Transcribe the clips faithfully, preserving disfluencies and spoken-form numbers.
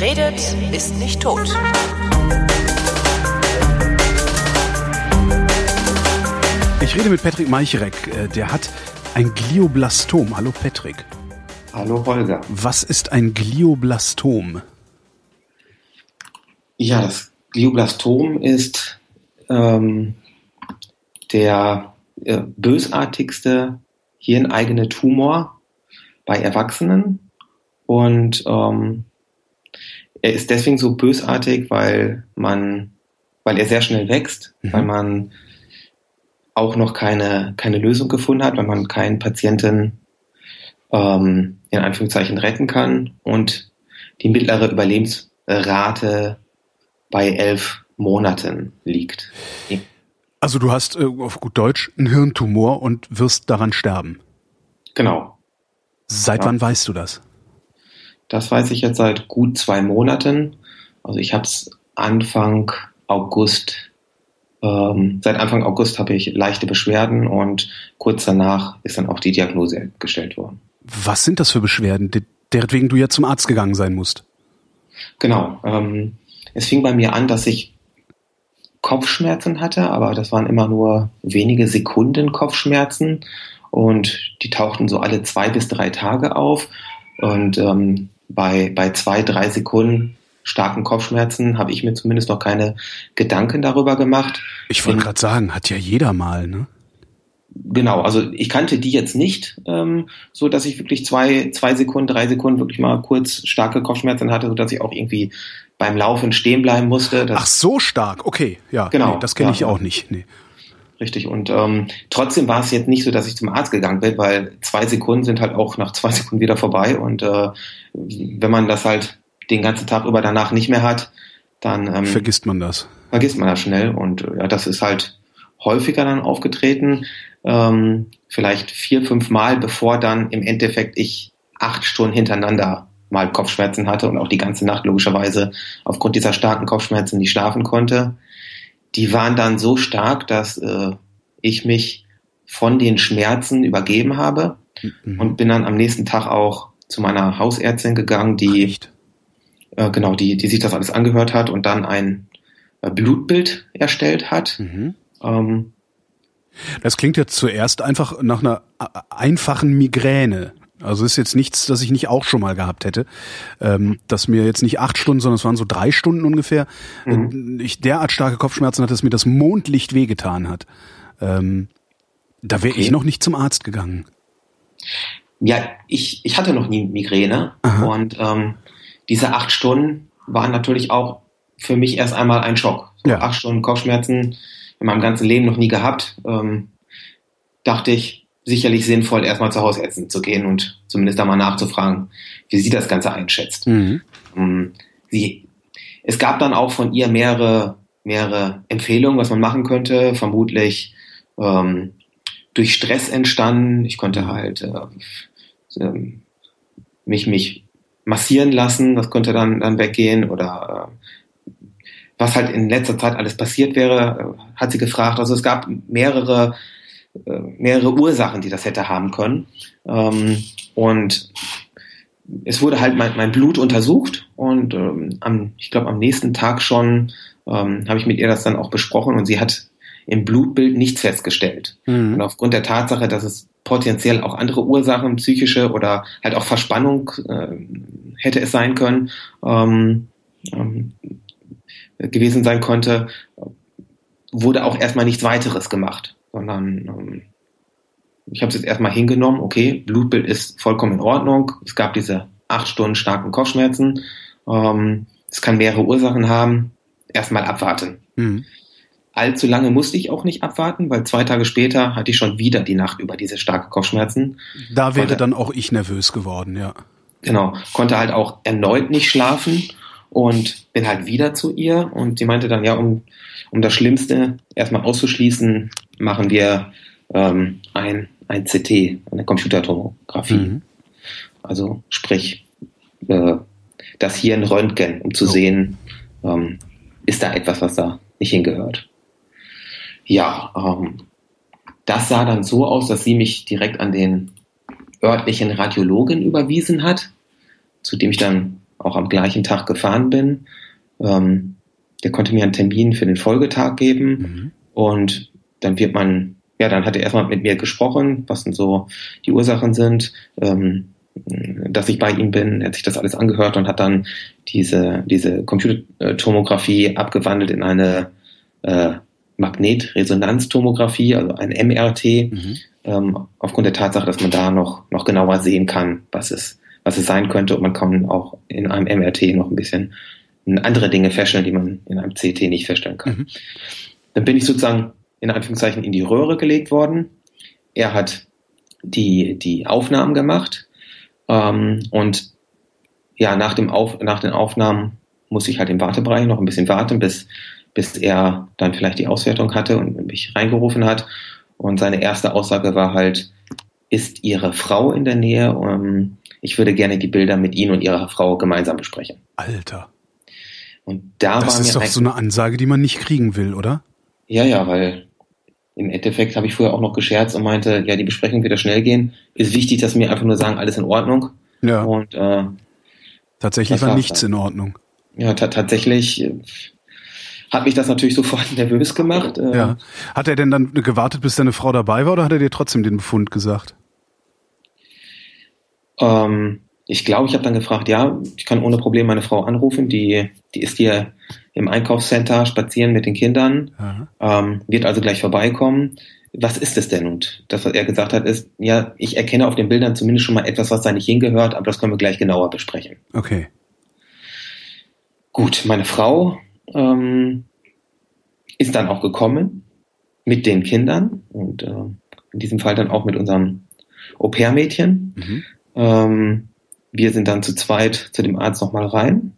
Wer redet, ist nicht tot. Ich rede mit Patrick Meichrek. Der hat ein Glioblastom. Hallo Patrick. Hallo Holger. Was ist ein Glioblastom? Ja, das Glioblastom ist ähm, der äh, bösartigste hirneigene Tumor bei Erwachsenen. Und ähm, er ist deswegen so bösartig, weil man, weil er sehr schnell wächst, mhm. weil man auch noch keine, keine Lösung gefunden hat, weil man keinen Patienten ähm, in Anführungszeichen retten kann und die mittlere Überlebensrate bei elf Monaten liegt. Also du hast äh, auf gut Deutsch einen Hirntumor und wirst daran sterben. Genau. Seit ja. wann weißt du das? Das weiß ich jetzt seit gut zwei Monaten. Also ich habe es Anfang August Ähm, seit Anfang August habe ich leichte Beschwerden und kurz danach ist dann auch die Diagnose gestellt worden. Was sind das für Beschwerden, deretwegen du ja zum Arzt gegangen sein musst? Genau. Ähm, es fing bei mir an, dass ich Kopfschmerzen hatte, aber das waren immer nur wenige Sekunden Kopfschmerzen und die tauchten so alle zwei bis drei Tage auf und ähm, bei, bei zwei, drei Sekunden starken Kopfschmerzen habe ich mir zumindest noch keine Gedanken darüber gemacht. Ich wollte gerade sagen, hat ja jeder mal, ne? Genau, also ich kannte die jetzt nicht, ähm, so dass ich wirklich zwei, zwei Sekunden, drei Sekunden wirklich mal kurz starke Kopfschmerzen hatte, so dass ich auch irgendwie beim Laufen stehen bleiben musste. Ach, so stark, okay, ja, genau, nee, das kenne ja, ich auch nicht. Nee. Richtig, und ähm, trotzdem war es jetzt nicht so, dass ich zum Arzt gegangen bin, weil zwei Sekunden sind halt auch nach zwei Sekunden wieder vorbei und äh, wenn man das halt den ganzen Tag über danach nicht mehr hat, dann ähm, vergisst man das. Vergisst man das schnell und ja, das ist halt häufiger dann aufgetreten, ähm, vielleicht vier, fünf Mal, bevor dann im Endeffekt ich acht Stunden hintereinander mal Kopfschmerzen hatte und auch die ganze Nacht logischerweise aufgrund dieser starken Kopfschmerzen nicht schlafen konnte. Die waren dann so stark, dass äh, ich mich von den Schmerzen übergeben habe mhm. und bin dann am nächsten Tag auch zu meiner Hausärztin gegangen, die Echt? Genau, die, die sich das alles angehört hat und dann ein Blutbild erstellt hat. Mhm. Ähm, das klingt jetzt zuerst einfach nach einer einfachen Migräne. Also ist jetzt nichts, das ich nicht auch schon mal gehabt hätte. Ähm, dass mir jetzt nicht acht Stunden, sondern es waren so drei Stunden ungefähr, mhm. ich derart starke Kopfschmerzen hatte, dass mir das Mondlicht wehgetan hat. Ähm, da wäre okay. ich noch nicht zum Arzt gegangen. Ja, ich, ich hatte noch nie Migräne. Aha. Und ähm, diese acht Stunden waren natürlich auch für mich erst einmal ein Schock. So ja. Acht Stunden Kopfschmerzen in meinem ganzen Leben noch nie gehabt. Ähm, dachte ich, sicherlich sinnvoll, erstmal zur Hausärztin zu gehen und zumindest da mal nachzufragen, wie sie das Ganze einschätzt. Mhm. Ähm, sie, es gab dann auch von ihr mehrere, mehrere Empfehlungen, was man machen könnte. Vermutlich ähm, durch Stress entstanden. Ich konnte halt äh, äh, mich, mich massieren lassen, das könnte dann, dann weggehen oder äh, was halt in letzter Zeit alles passiert wäre, äh, hat sie gefragt. Also es gab mehrere, äh, mehrere Ursachen, die das hätte haben können. Ähm, und es wurde halt mein, mein Blut untersucht und ähm, am, ich glaube am nächsten Tag schon ähm, habe ich mit ihr das dann auch besprochen und sie hat im Blutbild nichts festgestellt. Mhm. Und aufgrund der Tatsache, dass es potenziell auch andere Ursachen, psychische oder halt auch Verspannung äh, hätte es sein können, ähm, ähm, gewesen sein konnte, wurde auch erstmal nichts weiteres gemacht, sondern ähm, ich habe es jetzt erstmal hingenommen, okay, Blutbild ist vollkommen in Ordnung, es gab diese acht Stunden starken Kopfschmerzen, ähm, es kann mehrere Ursachen haben, erstmal abwarten. Mhm. Allzu lange musste ich auch nicht abwarten, weil zwei Tage später hatte ich schon wieder die Nacht über diese starke Kopfschmerzen. Da wäre konnte, dann auch ich nervös geworden, ja. Genau, konnte halt auch erneut nicht schlafen und bin halt wieder zu ihr und sie meinte dann, ja, um, um das Schlimmste erstmal auszuschließen, machen wir ähm, ein, ein C T, eine Computertomographie. Mhm. Also sprich, äh, das Hirnröntgen, um zu oh. sehen, ähm, ist da etwas, was da nicht hingehört. Ja, ähm, das sah dann so aus, dass sie mich direkt an den örtlichen Radiologen überwiesen hat, zu dem ich dann auch am gleichen Tag gefahren bin. Ähm, der konnte mir einen Termin für den Folgetag geben mhm. und dann wird man, ja, dann hat er erstmal mit mir gesprochen, was denn so die Ursachen sind, ähm, dass ich bei ihm bin. Er hat sich das alles angehört und hat dann diese, diese Computertomographie abgewandelt in eine äh, Magnetresonanztomographie, also ein M R T, mhm. ähm, aufgrund der Tatsache, dass man da noch, noch genauer sehen kann, was es, was es sein könnte. Und man kann auch in einem M R T noch ein bisschen andere Dinge feststellen, die man in einem C T nicht feststellen kann. Mhm. Dann bin ich sozusagen in Anführungszeichen in die Röhre gelegt worden. Er hat die, die Aufnahmen gemacht. Ähm, und ja, nach, dem Auf, nach den Aufnahmen muss ich halt im Wartebereich noch ein bisschen warten, bis, bis er dann vielleicht die Auswertung hatte und mich reingerufen hat. Und seine erste Aussage war halt, ist Ihre Frau in der Nähe? Ähm, ich würde gerne die Bilder mit Ihnen und Ihrer Frau gemeinsam besprechen. Alter. Und da das war ist mir doch so eine Ansage, die man nicht kriegen will, oder? Ja, ja, weil im Endeffekt habe ich vorher auch noch gescherzt und meinte, ja, die Besprechung wird ja schnell gehen. Ist wichtig, dass wir einfach nur sagen, alles in Ordnung. Ja. Und äh, tatsächlich war nichts dann in Ordnung. Ja, ta- tatsächlich äh, hat mich das natürlich sofort nervös gemacht. Äh, ja. Hat er denn dann gewartet, bis deine Frau dabei war, oder hat er dir trotzdem den Befund gesagt? Ähm, ich glaube, ich habe dann gefragt, ja, ich kann ohne Problem meine Frau anrufen, die, die ist hier im Einkaufscenter spazieren mit den Kindern, ähm, wird also gleich vorbeikommen. Was ist es denn? Und das, was er gesagt hat, ist, ja, ich erkenne auf den Bildern zumindest schon mal etwas, was da nicht hingehört, aber das können wir gleich genauer besprechen. Okay. Gut, meine Frau ähm, ist dann auch gekommen mit den Kindern und äh, in diesem Fall dann auch mit unserem Au-pair-Mädchen. Mhm. Ähm, wir sind dann zu zweit zu dem Arzt nochmal rein.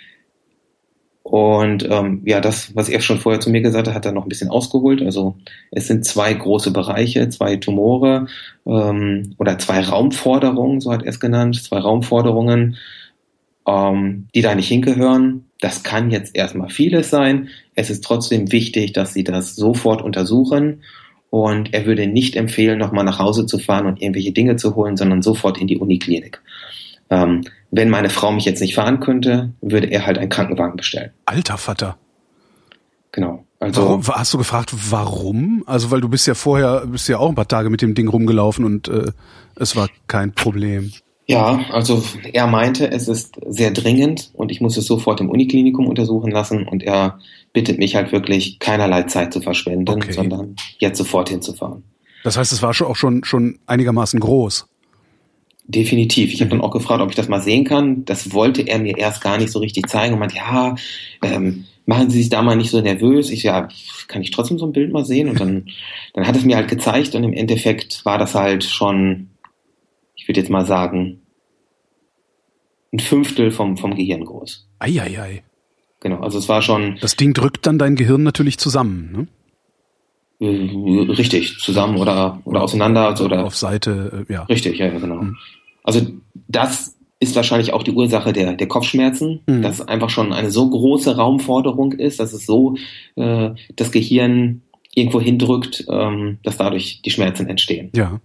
Und ähm, ja, das, was er schon vorher zu mir gesagt hat, hat er noch ein bisschen ausgeholt. Also es sind zwei große Bereiche, zwei Tumore ähm, oder zwei Raumforderungen, so hat er es genannt, zwei Raumforderungen, ähm, die da nicht hingehören. Das kann jetzt erstmal vieles sein. Es ist trotzdem wichtig, dass sie das sofort untersuchen. Und er würde nicht empfehlen, nochmal nach Hause zu fahren und irgendwelche Dinge zu holen, sondern sofort in die Uniklinik. Ähm, wenn meine Frau mich jetzt nicht fahren könnte, würde er halt einen Krankenwagen bestellen. Alter Vater. Genau. Also warum, hast du gefragt, warum? Also weil du bist ja vorher, bist ja auch ein paar Tage mit dem Ding rumgelaufen und äh, es war kein Problem. Ja, also er meinte, es ist sehr dringend und ich muss es sofort im Uniklinikum untersuchen lassen und er bittet mich halt wirklich, keinerlei Zeit zu verschwenden, okay, sondern jetzt sofort hinzufahren. Das heißt, es war schon auch schon, schon einigermaßen groß. Definitiv. Ich habe dann auch gefragt, ob ich das mal sehen kann. Das wollte er mir erst gar nicht so richtig zeigen und meinte, ja, ähm, machen Sie sich da mal nicht so nervös. Ich, ja, kann ich trotzdem so ein Bild mal sehen? Und dann, dann hat es mir halt gezeigt und im Endeffekt war das halt schon, ich würde jetzt mal sagen, ein Fünftel vom, vom Gehirn groß. Eieiei. Genau, also es war schon... Das Ding drückt dann dein Gehirn natürlich zusammen, ne? Richtig, zusammen oder, oder auseinander. Also oder auf Seite, ja. Richtig, ja, genau. Mhm. Also das ist wahrscheinlich auch die Ursache der, der Kopfschmerzen, mhm. dass es einfach schon eine so große Raumforderung ist, dass es so äh, das Gehirn irgendwo hindrückt, ähm, dass dadurch die Schmerzen entstehen. Ja.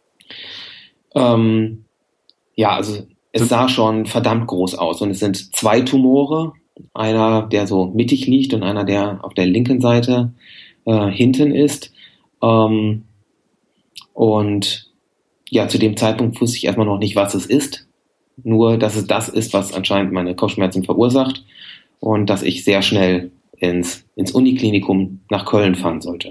Ähm, ja, also es sah schon verdammt groß aus und es sind zwei Tumore, einer, der so mittig liegt und einer, der auf der linken Seite äh, hinten ist. Ähm, und ja, zu dem Zeitpunkt wusste ich erstmal noch nicht, was es ist. Nur, dass es das ist, was anscheinend meine Kopfschmerzen verursacht und dass ich sehr schnell ins, ins Uniklinikum nach Köln fahren sollte.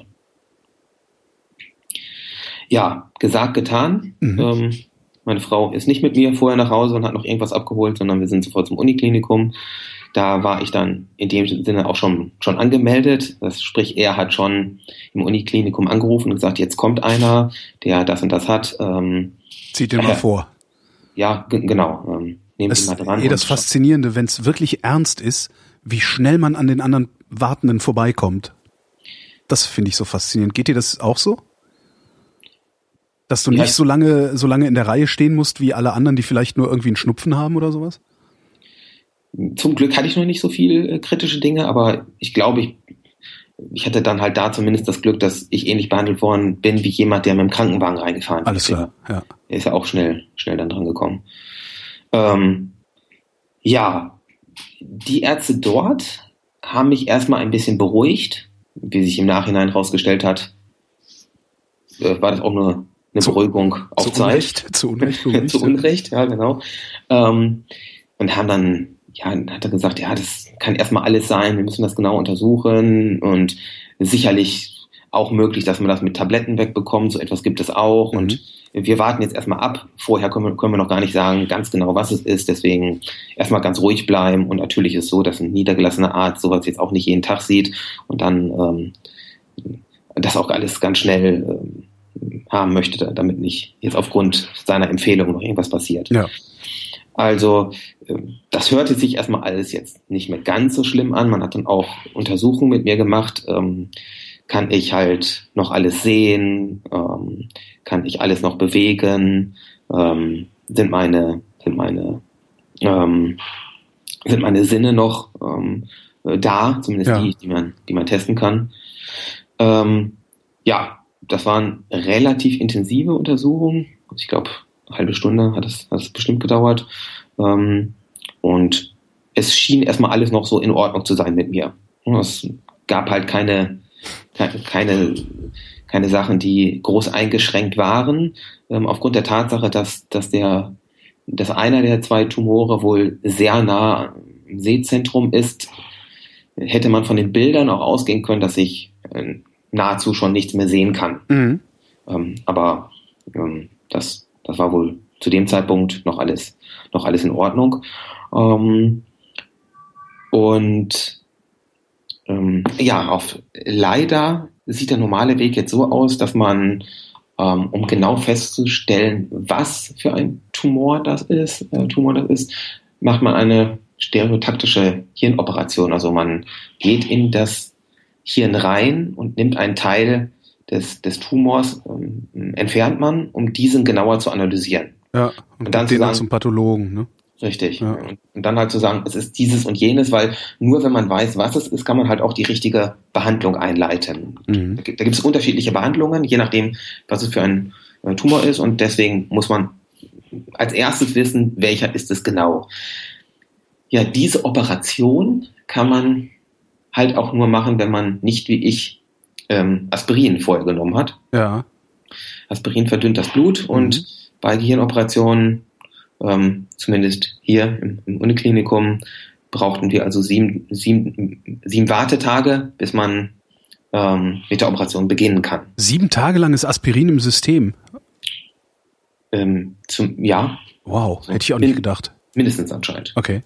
Ja, gesagt, getan. Mhm. Ähm, meine Frau ist nicht mit mir vorher nach Hause und hat noch irgendwas abgeholt, sondern wir sind sofort zum Uniklinikum. Da war ich dann in dem Sinne auch schon, schon angemeldet. Das sprich, er hat schon im Uniklinikum angerufen und gesagt, jetzt kommt einer, der das und das hat. Ähm, Zieht den äh, mal vor. Ja, g- genau. Ähm, nehmen das, Sie mal dran. Eh das Faszinierende, wenn es wirklich ernst ist, wie schnell man an den anderen Wartenden vorbeikommt. Das finde ich so faszinierend. Geht dir das auch so? Dass du ja, nicht so lange, so lange in der Reihe stehen musst, wie alle anderen, die vielleicht nur irgendwie einen Schnupfen haben oder sowas? Zum Glück hatte ich noch nicht so viel äh, kritische Dinge, aber ich glaube, ich, ich hatte dann halt da zumindest das Glück, dass ich ähnlich behandelt worden bin wie jemand, der mit dem Krankenwagen reingefahren ist. Alles klar, ja. Er ist ja auch schnell, schnell dann dran gekommen. Ähm, Ja, die Ärzte dort haben mich erstmal ein bisschen beruhigt. Wie sich im Nachhinein herausgestellt hat, äh, war das auch nur eine zu, Beruhigung auf zu Zeit. Unrecht, zu Unrecht. Unrecht zu Unrecht, ja, genau. Ähm, und haben dann, ja, hat er gesagt, ja, das kann erstmal alles sein, wir müssen das genau untersuchen und sicherlich auch möglich, dass man das mit Tabletten wegbekommt, so etwas gibt es auch mhm. und wir warten jetzt erstmal ab. Vorher können wir, können wir noch gar nicht sagen, ganz genau, was es ist, deswegen erstmal ganz ruhig bleiben und natürlich ist so, dass ein niedergelassener Arzt sowas jetzt auch nicht jeden Tag sieht und dann ähm, das auch alles ganz schnell ähm, haben möchte, damit nicht jetzt aufgrund seiner Empfehlung noch irgendwas passiert. Ja. Also das hörte sich erstmal alles jetzt nicht mehr ganz so schlimm an. Man hat dann auch Untersuchungen mit mir gemacht. Ähm, kann ich halt noch alles sehen? Ähm, kann ich alles noch bewegen? Ähm, sind meine, sind meine, ähm, sind meine Sinne noch ähm, da? Zumindest ja. die, die man, die man testen kann. Ähm, ja, das waren relativ intensive Untersuchungen. Ich glaube, eine halbe Stunde hat es, hat es bestimmt gedauert. Ähm, und es schien erstmal alles noch so in Ordnung zu sein mit mir. Es gab halt keine, keine, keine Sachen, die groß eingeschränkt waren. Ähm, aufgrund der Tatsache, dass, dass der, dass einer der zwei Tumore wohl sehr nah im Sehzentrum ist, hätte man von den Bildern auch ausgehen können, dass ich äh, nahezu schon nichts mehr sehen kann. Mhm. Ähm, aber ähm, das, das war wohl zu dem Zeitpunkt noch alles, noch alles in Ordnung. Ähm, und ähm, ja, auf, leider sieht der normale Weg jetzt so aus, dass man, ähm, um genau festzustellen, was für ein Tumor das ist, äh, Tumor das ist, macht man eine stereotaktische Hirnoperation. Also man geht in das Hirn rein und nimmt einen Teil des, des Tumors, ähm, entfernt man, um diesen genauer zu analysieren. Ja, und, und dann zu sagen, zum Pathologen, ne? Richtig. Ja. Und, und dann halt zu sagen, es ist dieses und jenes, weil nur wenn man weiß, was es ist, kann man halt auch die richtige Behandlung einleiten. Mhm. Da, da gibt es unterschiedliche Behandlungen, je nachdem, was es für ein äh, Tumor ist und deswegen muss man als erstes wissen, welcher ist es genau. Ja, diese Operation kann man halt auch nur machen, wenn man nicht wie ich ähm, Aspirin vorher genommen hat. Ja. Aspirin verdünnt das Blut mhm. und bei Gehirnoperationen, ähm, zumindest hier im, im Uniklinikum, brauchten wir also sieben, sieben, sieben Wartetage, bis man ähm, mit der Operation beginnen kann. Sieben Tage lang ist Aspirin im System? Ähm, zum, ja. Wow, hätte ich auch nicht gedacht. Mindestens anscheinend. Okay.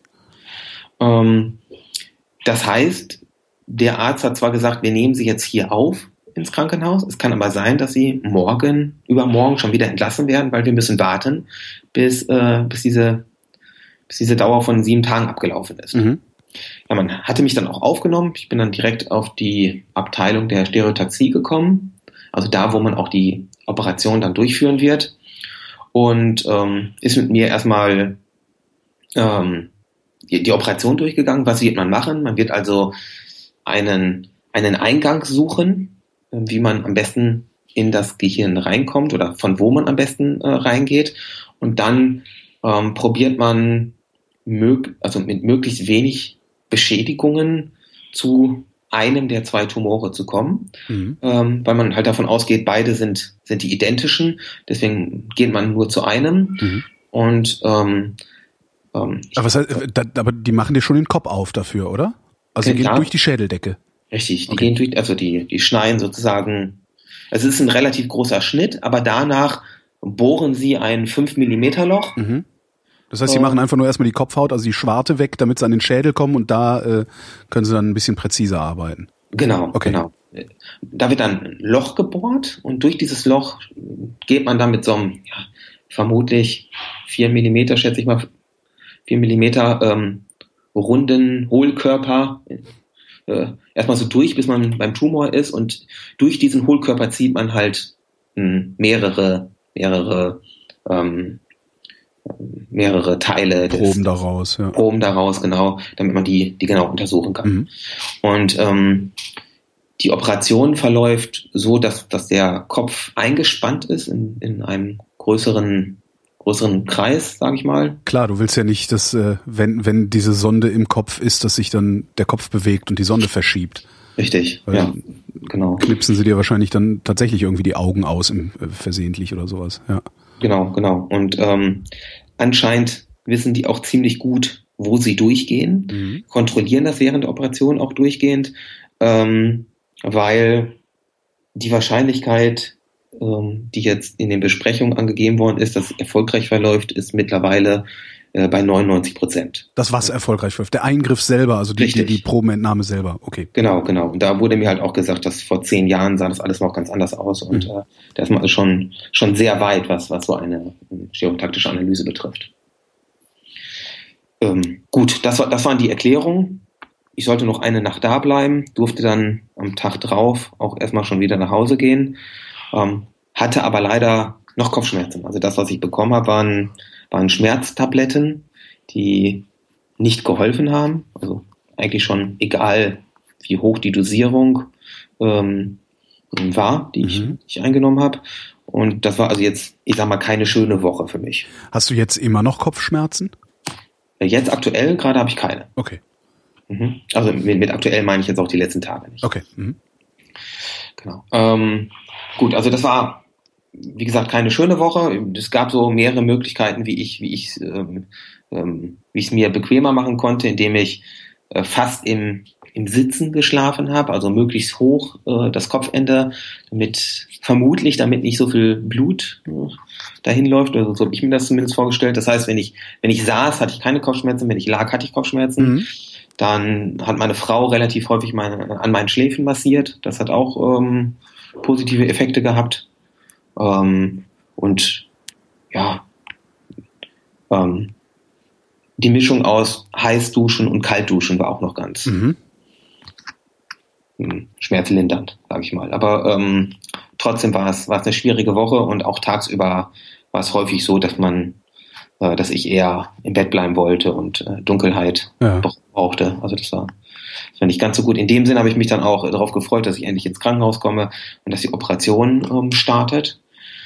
Ähm, das heißt, der Arzt hat zwar gesagt, wir nehmen Sie jetzt hier auf ins Krankenhaus, es kann aber sein, dass Sie morgen, übermorgen schon wieder entlassen werden, weil wir müssen warten, bis, äh, bis, diese, bis diese Dauer von sieben Tagen abgelaufen ist. Mhm. Ja, man hatte mich dann auch aufgenommen. Ich bin dann direkt auf die Abteilung der Stereotaxie gekommen, also da, wo man auch die Operation dann durchführen wird und ähm, ist mit mir erstmal ähm, die, die Operation durchgegangen. Was wird man machen? Man wird also einen, einen Eingang suchen, wie man am besten in das Gehirn reinkommt oder von wo man am besten äh, reingeht. Und dann ähm, probiert man mög- also mit möglichst wenig Beschädigungen zu einem der zwei Tumore zu kommen, mhm. ähm, weil man halt davon ausgeht, beide sind, sind die identischen. Deswegen geht man nur zu einem. Mhm. Und ähm, ähm, aber, was heißt, da, aber die machen dir schon den Kopf auf dafür, oder? Also die gehen durch die Schädeldecke. Richtig, die okay. gehen durch, also die, die schneiden sozusagen, also es ist ein relativ großer Schnitt, aber danach bohren sie ein fünf Millimeter Loch. Mhm. Das heißt, sie äh, machen einfach nur erstmal die Kopfhaut, also die Schwarte weg, damit sie an den Schädel kommen und da äh, können sie dann ein bisschen präziser arbeiten. Genau, okay. genau. Da wird dann ein Loch gebohrt und durch dieses Loch geht man dann mit so einem, ja, vermutlich vier Millimeter, schätze ich mal, vier Millimeter ähm, runden Hohlkörper äh, erstmal so durch, bis man beim Tumor ist und durch diesen Hohlkörper zieht man halt mh, mehrere, mehrere, ähm, mehrere Teile des Proben daraus, ja. Proben daraus, genau, damit man die, die genau untersuchen kann. Mhm. Und ähm, die Operation verläuft so, dass, dass der Kopf eingespannt ist in, in einem größeren größeren Kreis, sage ich mal. Klar, du willst ja nicht, dass äh, wenn wenn diese Sonde im Kopf ist, dass sich dann der Kopf bewegt und die Sonde verschiebt. Richtig, Weil ja, genau. Knipsen sie dir wahrscheinlich dann tatsächlich irgendwie die Augen aus im, äh, versehentlich oder sowas. Ja. Genau, genau. Und ähm, anscheinend wissen die auch ziemlich gut, wo sie durchgehen, mhm. kontrollieren das während der Operation auch durchgehend, ähm, weil die Wahrscheinlichkeit, ähm, die jetzt in den Besprechungen angegeben worden ist, dass es erfolgreich verläuft, ist mittlerweile äh, bei neunundneunzig Prozent. Das, was erfolgreich verläuft, der Eingriff selber, also die, die, die Probenentnahme selber, okay. Genau, genau. Und da wurde mir halt auch gesagt, dass vor zehn Jahren sah das alles noch ganz anders aus und mhm. äh, da ist man also schon, schon sehr weit, was, was so eine stereotaktische Analyse betrifft. Ähm, gut, das, war, das waren die Erklärungen. Ich sollte noch eine Nacht da bleiben, durfte dann am Tag drauf auch erstmal schon wieder nach Hause gehen, ähm, hatte aber leider noch Kopfschmerzen. Also das, was ich bekommen habe, waren, waren Schmerztabletten, die nicht geholfen haben. Also eigentlich schon egal, wie hoch die Dosierung ähm, war, die ich, mhm. ich eingenommen habe. Und das war also jetzt, ich sag mal, keine schöne Woche für mich. Hast du jetzt immer noch Kopfschmerzen? Jetzt aktuell gerade habe ich keine. Okay. Mhm. Also mit, mit aktuell meine ich jetzt auch die letzten Tage nicht. Okay. Mhm. Genau. Ähm, gut, also das war, wie gesagt, keine schöne Woche. Es gab so mehrere Möglichkeiten, wie ich, wie ich, ähm, ähm, wie ich es mir bequemer machen konnte, indem ich äh, fast im im Sitzen geschlafen habe, also möglichst hoch äh, das Kopfende, damit vermutlich, damit nicht so viel Blut äh, dahin läuft, also so habe ich mir das zumindest vorgestellt. Das heißt, wenn ich wenn ich saß, hatte ich keine Kopfschmerzen, wenn ich lag, hatte ich Kopfschmerzen. Mhm. Dann hat meine Frau relativ häufig meine, an meinen Schläfen massiert. Das hat auch ähm, positive Effekte gehabt. Ähm, und ja, ähm, die Mischung aus Heißduschen und Kaltduschen war auch noch ganz mhm. schmerzlindernd, sage ich mal. Aber ähm, trotzdem war es war es eine schwierige Woche und auch tagsüber war es häufig so, dass man, äh, dass ich eher im Bett bleiben wollte und äh, Dunkelheit ja. brauchte. Also das war, das war nicht ganz so gut. In dem Sinn habe ich mich dann auch darauf gefreut, dass ich endlich ins Krankenhaus komme und dass die Operation ähm, startet.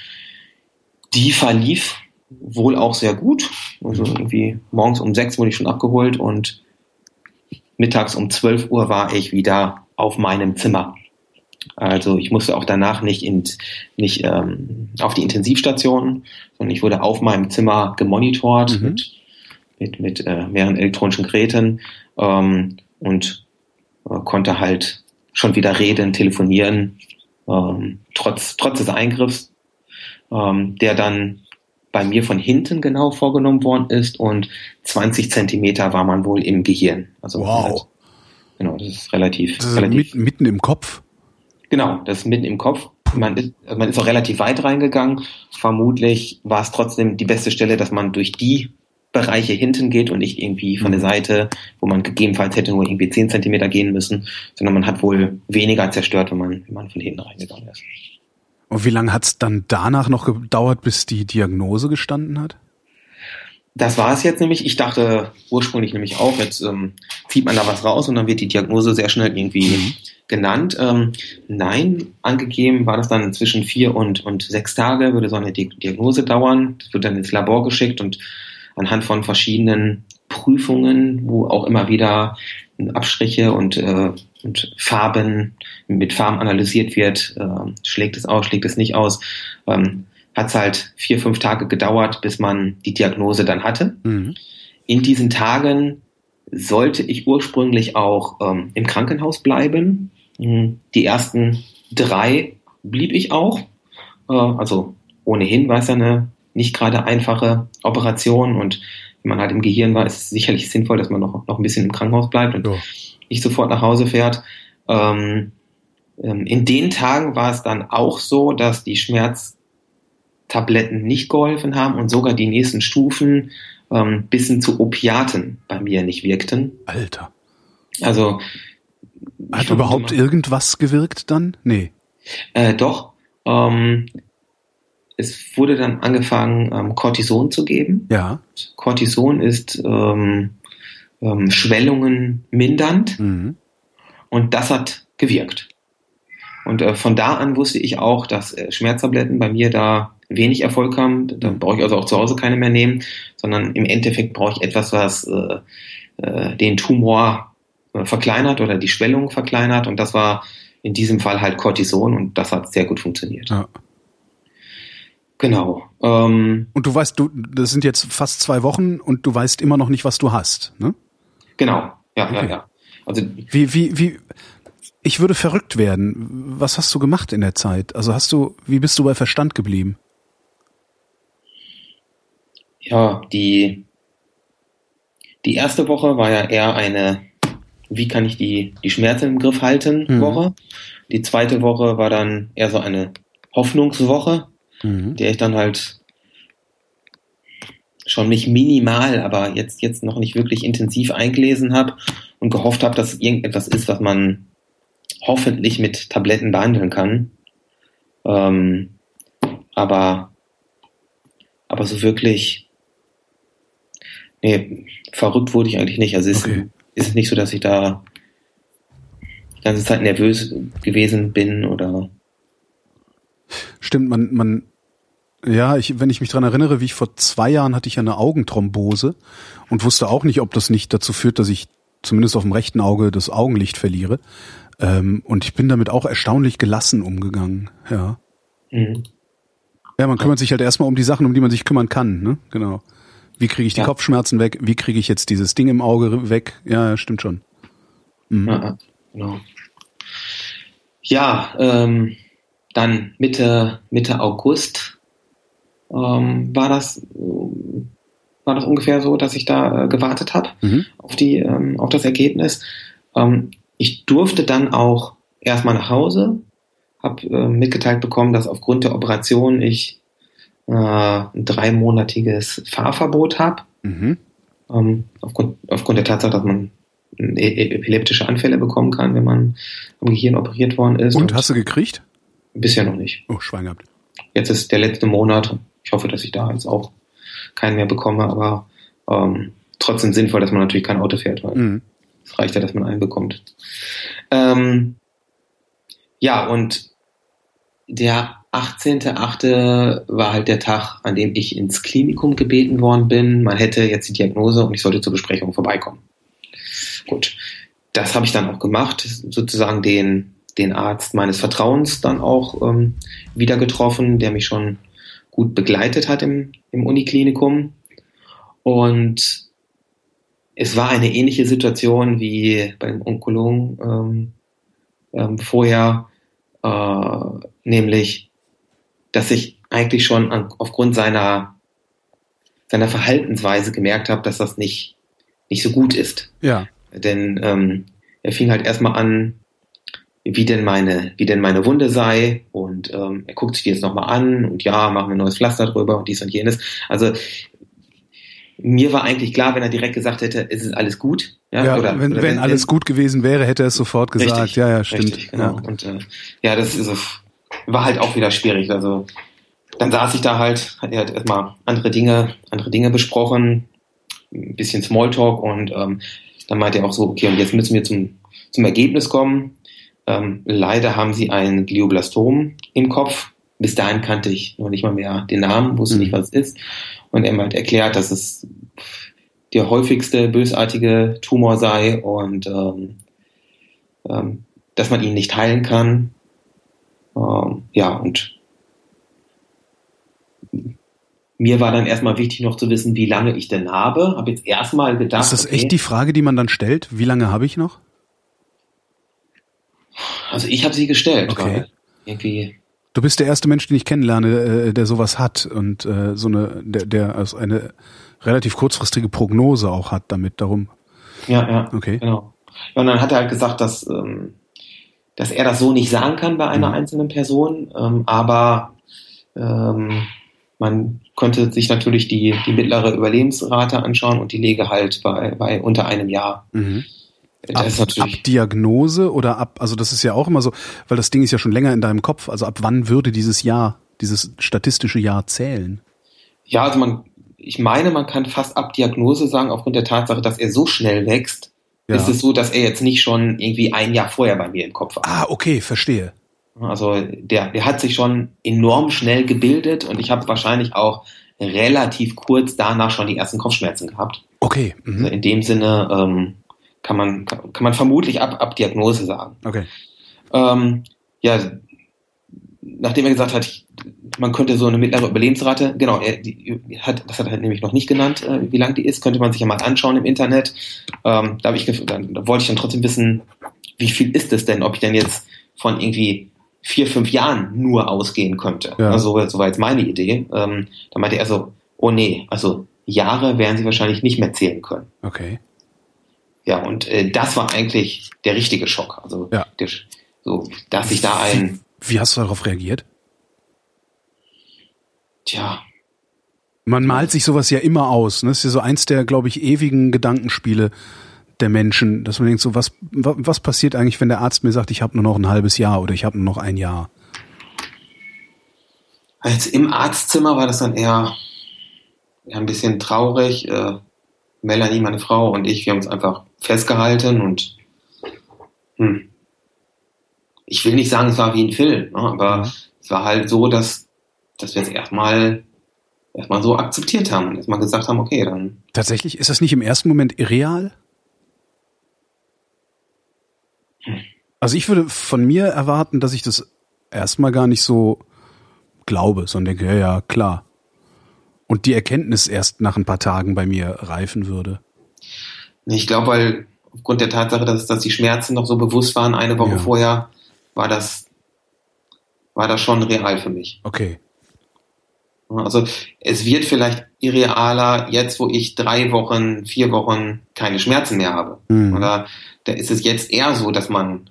Die verlief wohl auch sehr gut. Also irgendwie morgens um sechs wurde ich schon abgeholt und mittags um zwölf Uhr war ich wieder auf meinem Zimmer. Also ich musste auch danach nicht, in, nicht ähm, auf die Intensivstation, sondern ich wurde auf meinem Zimmer gemonitort mhm. mit, mit, mit äh, mehreren elektronischen Geräten ähm, und äh, konnte halt schon wieder reden, telefonieren, ähm, trotz, trotz des Eingriffs, ähm, der dann bei mir von hinten genau vorgenommen worden ist und zwanzig Zentimeter war man wohl im Gehirn. Also wow. Halt, genau, das ist relativ... Das ist relativ mit, mitten im Kopf? Genau, das ist mitten im Kopf. Man ist, man ist auch relativ weit reingegangen. Vermutlich war es trotzdem die beste Stelle, dass man durch die Bereiche hinten geht und nicht irgendwie von der Seite, wo man gegebenenfalls hätte nur irgendwie zehn Zentimeter gehen müssen, sondern man hat wohl weniger zerstört, wenn man, wenn man von hinten reingegangen ist. Und wie lange hat es dann danach noch gedauert, bis die Diagnose gestanden hat? Das war es jetzt nämlich. Ich dachte ursprünglich nämlich auch, jetzt ähm, zieht man da was raus und dann wird die Diagnose sehr schnell irgendwie mhm. genannt. Ähm, nein, angegeben war das dann zwischen vier und, und sechs Tage, würde so eine Di- Diagnose dauern. Das wird dann ins Labor geschickt und anhand von verschiedenen Prüfungen, wo auch immer wieder Abstriche und, äh, und Farben, mit Farben analysiert wird, äh, schlägt es aus, schlägt es nicht aus, ähm, hat es halt vier, fünf Tage gedauert, bis man die Diagnose dann hatte. Mhm. In diesen Tagen sollte ich ursprünglich auch ähm, im Krankenhaus bleiben. Die ersten drei blieb ich auch. Äh, also ohnehin war es ja eine nicht gerade einfache Operation und wenn man halt im Gehirn war, ist es sicherlich sinnvoll, dass man noch, noch ein bisschen im Krankenhaus bleibt und ja. nicht sofort nach Hause fährt. Ähm, ähm, in den Tagen war es dann auch so, dass die Schmerztabletten nicht geholfen haben und sogar die nächsten Stufen ähm, bis hin zu Opiaten bei mir nicht wirkten. Alter. Also hat überhaupt mal, irgendwas gewirkt dann? Nee. Äh, doch. Ähm, es wurde dann angefangen, ähm, Cortison zu geben. Ja. Cortison ist ähm, ähm, Schwellungen mindernd. Mhm. Und das hat gewirkt. Und äh, von da an wusste ich auch, dass äh, Schmerztabletten bei mir da wenig Erfolg haben. Da brauche ich also auch zu Hause keine mehr nehmen, sondern im Endeffekt brauche ich etwas, was äh, äh, den Tumor äh, verkleinert oder die Schwellung verkleinert. Und das war in diesem Fall halt Cortison und das hat sehr gut funktioniert. Ja. Genau. Ähm, und du weißt, du, das sind jetzt fast zwei Wochen und du weißt immer noch nicht, was du hast, ne? Genau, ja, okay. ja, ja. Also wie, wie, wie, ich würde verrückt werden. Was hast du gemacht in der Zeit? Also hast du, wie bist du bei Verstand geblieben? Ja, die, die erste Woche war ja eher eine, wie kann ich die, die Schmerzen im Griff halten, mhm. Woche. Die zweite Woche war dann eher so eine Hoffnungswoche, mhm. der ich dann halt schon nicht minimal, aber jetzt, jetzt noch nicht wirklich intensiv eingelesen habe und gehofft habe, dass es irgendetwas ist, was man hoffentlich mit Tabletten behandeln kann. Ähm, aber, aber so wirklich, nee, verrückt wurde ich eigentlich nicht. Also ist, okay. ist es nicht so, dass ich da die ganze Zeit nervös gewesen bin oder. Stimmt, man, man, ja, ich, wenn ich mich dran erinnere, wie ich vor zwei Jahren hatte ich eine Augenthrombose und wusste auch nicht, ob das nicht dazu führt, dass ich zumindest auf dem rechten Auge das Augenlicht verliere. Ähm, und ich bin damit auch erstaunlich gelassen umgegangen, ja. Mhm. Ja, man kümmert sich halt erstmal um die Sachen, um die man sich kümmern kann, ne? Genau. Wie kriege ich die ja. Kopfschmerzen weg? Wie kriege ich jetzt dieses Ding im Auge weg? Ja, stimmt schon. Mhm. Ja, genau. Ja, ähm, dann Mitte, Mitte August ähm, war das, äh, war das ungefähr so, dass ich da äh, gewartet habe mhm. auf die, ähm, auf das Ergebnis. Ähm, ich durfte dann auch erstmal nach Hause, habe äh, mitgeteilt bekommen, dass aufgrund der Operation ich äh, ein dreimonatiges Fahrverbot habe. Mhm. Ähm, aufgrund, aufgrund der Tatsache, dass man e- epileptische Anfälle bekommen kann, wenn man am Gehirn operiert worden ist. Und, und hast du gekriegt? Bisher noch nicht. Oh, Schwein gehabt. Jetzt ist der letzte Monat. Ich hoffe, dass ich da jetzt auch keinen mehr bekomme, aber ähm, trotzdem sinnvoll, dass man natürlich kein Auto fährt, weil mhm. es reicht ja, dass man einen bekommt. Ähm, ja, und der achtzehnter achte war halt der Tag, an dem ich ins Klinikum gebeten worden bin. Man hätte jetzt die Diagnose und ich sollte zur Besprechung vorbeikommen. Gut, das habe ich dann auch gemacht, sozusagen den, den Arzt meines Vertrauens dann auch ähm, wieder getroffen, der mich schon gut begleitet hat im, im Uniklinikum. Und es war eine ähnliche Situation wie beim Onkologen ähm, ähm, vorher, äh, nämlich, dass ich eigentlich schon an, aufgrund seiner, seiner Verhaltensweise gemerkt habe, dass das nicht, nicht so gut ist. Ja. Denn ähm, er fing halt erstmal an, wie denn meine, wie denn meine Wunde sei und ähm, er guckt sich die jetzt nochmal an und ja, machen wir ein neues Pflaster drüber und dies und jenes. Also mir war eigentlich klar, wenn er direkt gesagt hätte, es ist alles gut. Ja, ja oder, wenn, oder wenn, wenn alles gut gewesen wäre, hätte er es sofort gesagt. Richtig, ja, ja, stimmt. Richtig, genau. Ja. Und äh, ja, das ist, war halt auch wieder schwierig. Also dann saß ich da halt, hat er halt erstmal andere Dinge, andere Dinge besprochen, ein bisschen Smalltalk und ähm, dann meinte er auch so, okay, und jetzt müssen wir zum, zum Ergebnis kommen. Ähm, leider haben sie ein Glioblastom im Kopf. Bis dahin kannte ich noch nicht mal mehr den Namen, wusste mhm. nicht, was es ist. Und er hat halt erklärt, dass es der häufigste bösartige Tumor sei und ähm, ähm, dass man ihn nicht heilen kann. Ähm, ja, und mir war dann erstmal wichtig noch zu wissen, wie lange ich denn habe. Habe jetzt erstmal gedacht. Ist das okay, echt die Frage, die man dann stellt? Wie lange habe ich noch? Also ich habe sie gestellt, okay. weil irgendwie. Du bist der erste Mensch, den ich kennenlerne, der sowas hat und äh, so eine, der, der also eine relativ kurzfristige Prognose auch hat damit darum. Ja, ja, okay. Genau. Ja, und dann hat er halt gesagt, dass, ähm, dass er das so nicht sagen kann bei einer mhm. einzelnen Person, ähm, aber ähm, man könnte sich natürlich die, die mittlere Überlebensrate anschauen und die läge halt bei, bei unter einem Jahr. Mhm. Ab, ab Diagnose oder ab, also das ist ja auch immer so, weil das Ding ist ja schon länger in deinem Kopf, also ab wann würde dieses Jahr, dieses statistische Jahr zählen? Ja, also man, ich meine, man kann fast ab Diagnose sagen, aufgrund der Tatsache, dass er so schnell wächst, ja. ist es so, dass er jetzt nicht schon irgendwie ein Jahr vorher bei mir im Kopf war. Ah, okay, verstehe. Also der, der hat sich schon enorm schnell gebildet und ich habe wahrscheinlich auch relativ kurz danach schon die ersten Kopfschmerzen gehabt. Okay. Mhm. Also in dem Sinne ähm, kann man kann man vermutlich ab, ab Diagnose sagen. Okay. Ähm, ja, nachdem er gesagt hat, man könnte so eine mittlere Überlebensrate, genau, er die, hat, das hat er nämlich noch nicht genannt, äh, wie lang die ist, könnte man sich ja mal anschauen im Internet. Ähm, da, hab ich, dann, da wollte ich dann trotzdem wissen, wie viel ist es denn, ob ich denn jetzt von irgendwie vier, fünf Jahren nur ausgehen könnte. Ja. Also, so war jetzt meine Idee. Ähm, da meinte er so, oh nee, also Jahre werden sie wahrscheinlich nicht mehr zählen können. Okay. Ja, und äh, das war eigentlich der richtige Schock. Also, ja. der, so, dass ich da ein... Wie hast du darauf reagiert? Tja. Man malt sich sowas ja immer aus. Ne? Das ist ja so eins der, glaube ich, ewigen Gedankenspiele der Menschen, dass man denkt, so was, was passiert eigentlich, wenn der Arzt mir sagt, ich habe nur noch ein halbes Jahr oder ich habe nur noch ein Jahr? Jetzt im Arztzimmer war das dann eher, eher ein bisschen traurig. Äh, Melanie, meine Frau und ich, wir haben uns einfach festgehalten und hm, ich will nicht sagen, es war wie ein Film, ne, aber mhm. es war halt so, dass, dass wir es erstmal erstmal so akzeptiert haben und erstmal gesagt haben, okay, dann... Tatsächlich? Ist das nicht im ersten Moment irreal? Also ich würde von mir erwarten, dass ich das erstmal gar nicht so glaube, sondern denke, ja, ja, klar. Und die Erkenntnis erst nach ein paar Tagen bei mir reifen würde. Ich glaube, weil aufgrund der Tatsache, dass, dass die Schmerzen noch so bewusst waren, eine Woche ja. vorher, war das, war das schon real für mich. Okay. Also es wird vielleicht irrealer jetzt, wo ich drei Wochen, vier Wochen keine Schmerzen mehr habe. Mhm. Oder da ist es jetzt eher so, dass man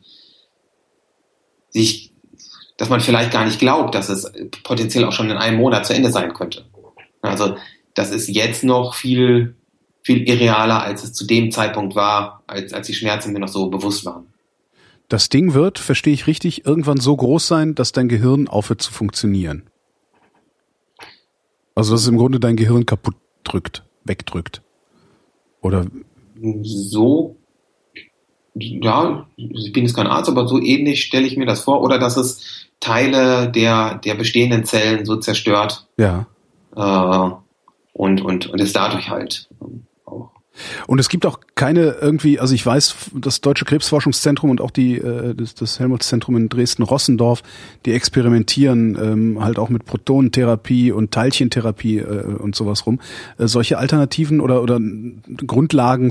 sich, dass man vielleicht gar nicht glaubt, dass es potenziell auch schon in einem Monat zu Ende sein könnte. Also das ist jetzt noch viel, viel irrealer, als es zu dem Zeitpunkt war, als, als die Schmerzen mir noch so bewusst waren. Das Ding wird, verstehe ich richtig, irgendwann so groß sein, dass dein Gehirn aufhört zu funktionieren. Also dass es im Grunde dein Gehirn kaputt drückt, wegdrückt. Oder? So, ja, ich bin jetzt kein Arzt, aber so ähnlich stelle ich mir das vor. Oder dass es Teile der, der bestehenden Zellen so zerstört. Ja. Äh, und, und, und es dadurch halt auch. Und es gibt auch keine irgendwie, also ich weiß, das Deutsche Krebsforschungszentrum und auch die äh, das, das Helmholtz-Zentrum in Dresden-Rossendorf, die experimentieren ähm, halt auch mit Protonentherapie und Teilchentherapie äh, und sowas rum. Äh, solche Alternativen oder oder Grundlagen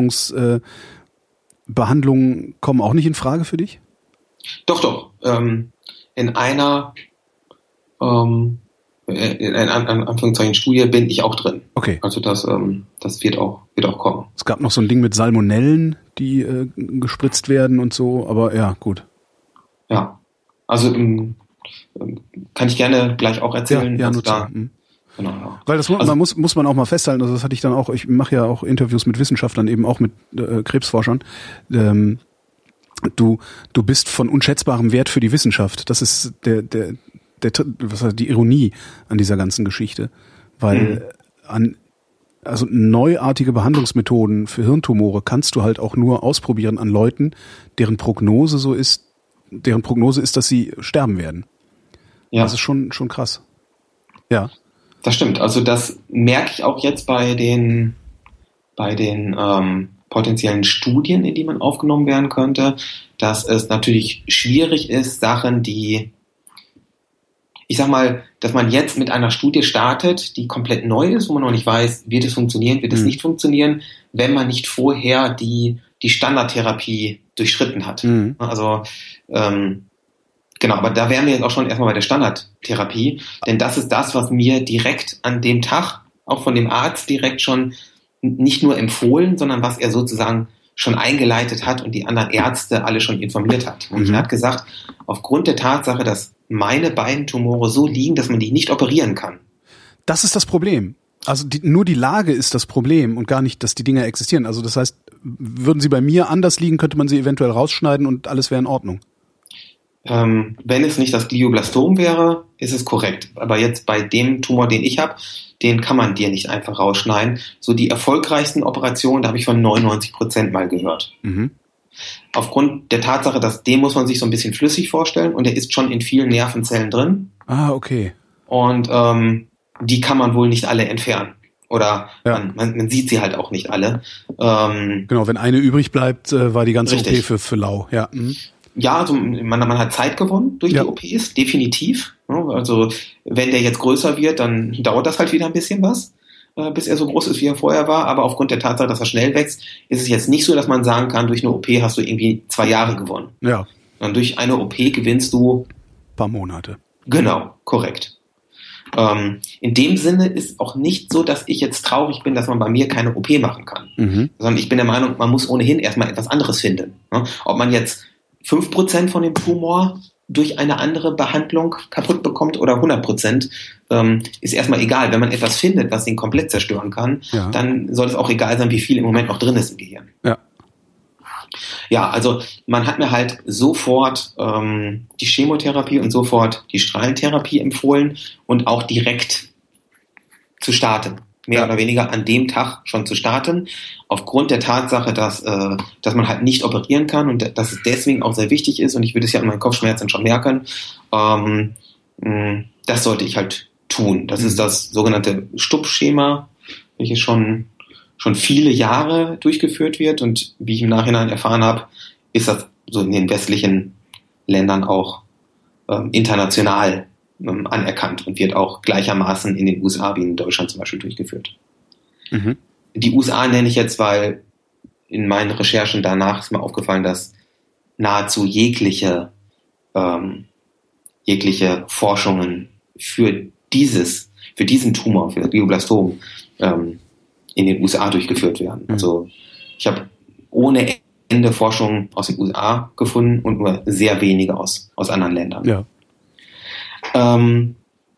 Forschungsbehandlungen äh, kommen auch nicht in Frage für dich? Doch, doch. Ähm, in einer ähm, in Anführungszeichen Studie bin ich auch drin. Okay. Also das, ähm, das wird auch, wird auch kommen. Es gab noch so ein Ding mit Salmonellen, die äh, gespritzt werden und so, aber ja, gut. Ja. Also ähm, kann ich gerne gleich auch erzählen. Ja, ja, also da, mhm. Genau, ja. Weil das also, man muss, muss man auch mal festhalten, also das hatte ich dann auch, ich mache ja auch Interviews mit Wissenschaftlern, eben auch mit äh, Krebsforschern. Ähm, du, du bist von unschätzbarem Wert für die Wissenschaft. Das ist der, der, Der, was heißt, die Ironie an dieser ganzen Geschichte, weil mhm. an also neuartige Behandlungsmethoden für Hirntumore kannst du halt auch nur ausprobieren an Leuten, deren Prognose so ist, deren Prognose ist, dass sie sterben werden. Ja. Das ist schon schon krass. Ja. Das stimmt. Also das merke ich auch jetzt bei den bei den ähm, potenziellen Studien, in die man aufgenommen werden könnte, dass es natürlich schwierig ist, Sachen, die ich sag mal, dass man jetzt mit einer Studie startet, die komplett neu ist, wo man noch nicht weiß, wird es funktionieren, wird es mhm. nicht funktionieren, wenn man nicht vorher die, die Standardtherapie durchschritten hat. Mhm. Also, ähm, genau, aber da wären wir jetzt auch schon erstmal bei der Standardtherapie, denn das ist das, was mir direkt an dem Tag, auch von dem Arzt direkt schon nicht nur empfohlen, sondern was er sozusagen schon eingeleitet hat und die anderen Ärzte alle schon informiert hat. Und mhm. er hat gesagt, aufgrund der Tatsache, dass meine beiden Tumore so liegen, dass man die nicht operieren kann. Das ist das Problem. Also die, nur die Lage ist das Problem und gar nicht, dass die Dinger existieren. Also das heißt, würden sie bei mir anders liegen, könnte man sie eventuell rausschneiden und alles wäre in Ordnung. Ähm, wenn es nicht das Glioblastom wäre, ist es korrekt. Aber jetzt bei dem Tumor, den ich habe, den kann man dir nicht einfach rausschneiden. So die erfolgreichsten Operationen, da habe ich von neunundneunzig Prozent mal gehört. Mhm. Aufgrund der Tatsache, dass den muss man sich so ein bisschen flüssig vorstellen und der ist schon in vielen Nervenzellen drin. Ah, okay. Und ähm, die kann man wohl nicht alle entfernen. Oder ja. man, man, man sieht sie halt auch nicht alle. Ähm, genau, wenn eine übrig bleibt, äh, war die ganze richtig. O P für, für lau. Ja, mhm. ja also man, man hat Zeit gewonnen durch ja. die O Ps, definitiv. Also wenn der jetzt größer wird, dann dauert das halt wieder ein bisschen was, äh, bis er so groß ist, wie er vorher war. Aber aufgrund der Tatsache, dass er schnell wächst, ist es jetzt nicht so, dass man sagen kann, durch eine O P hast du irgendwie zwei Jahre gewonnen. Ja. Sondern durch eine O P gewinnst du ein paar Monate. Genau, korrekt. Ähm, in dem Sinne ist auch nicht so, dass ich jetzt traurig bin, dass man bei mir keine O P machen kann. Mhm. Sondern ich bin der Meinung, man muss ohnehin erstmal etwas anderes finden. Ne? Ob man jetzt fünf Prozent von dem Tumor durch eine andere Behandlung kaputt bekommt oder hundert Prozent, ähm, ist erstmal egal. Wenn man etwas findet, was ihn komplett zerstören kann, ja. dann soll es auch egal sein, wie viel im Moment noch drin ist im Gehirn. Ja. Ja, also man hat mir halt sofort ähm, die Chemotherapie und sofort die Strahlentherapie empfohlen und auch direkt zu starten. Mehr ja. oder weniger an dem Tag schon zu starten, aufgrund der Tatsache, dass, äh, dass man halt nicht operieren kann und dass es deswegen auch sehr wichtig ist, und ich würde es ja an meinen Kopfschmerzen schon merken, ähm, mh, das sollte ich halt tun. Das mhm. ist das sogenannte Stupp-Schema, welches schon schon viele Jahre durchgeführt wird, und wie ich im Nachhinein erfahren habe, ist das so in den westlichen Ländern auch ähm, international ähm, anerkannt und wird auch gleichermaßen in den U S A wie in Deutschland zum Beispiel durchgeführt. Mhm. Die U S A nenne ich jetzt, weil in meinen Recherchen danach ist mir aufgefallen, dass nahezu jegliche ähm, jegliche Forschungen für dieses, für diesen Tumor, für das Glioblastom, ähm, in den U S A durchgeführt werden. Mhm. Also ich habe ohne Ende Forschung aus den U S A gefunden und nur sehr wenige aus, aus anderen Ländern. Ja. Ähm,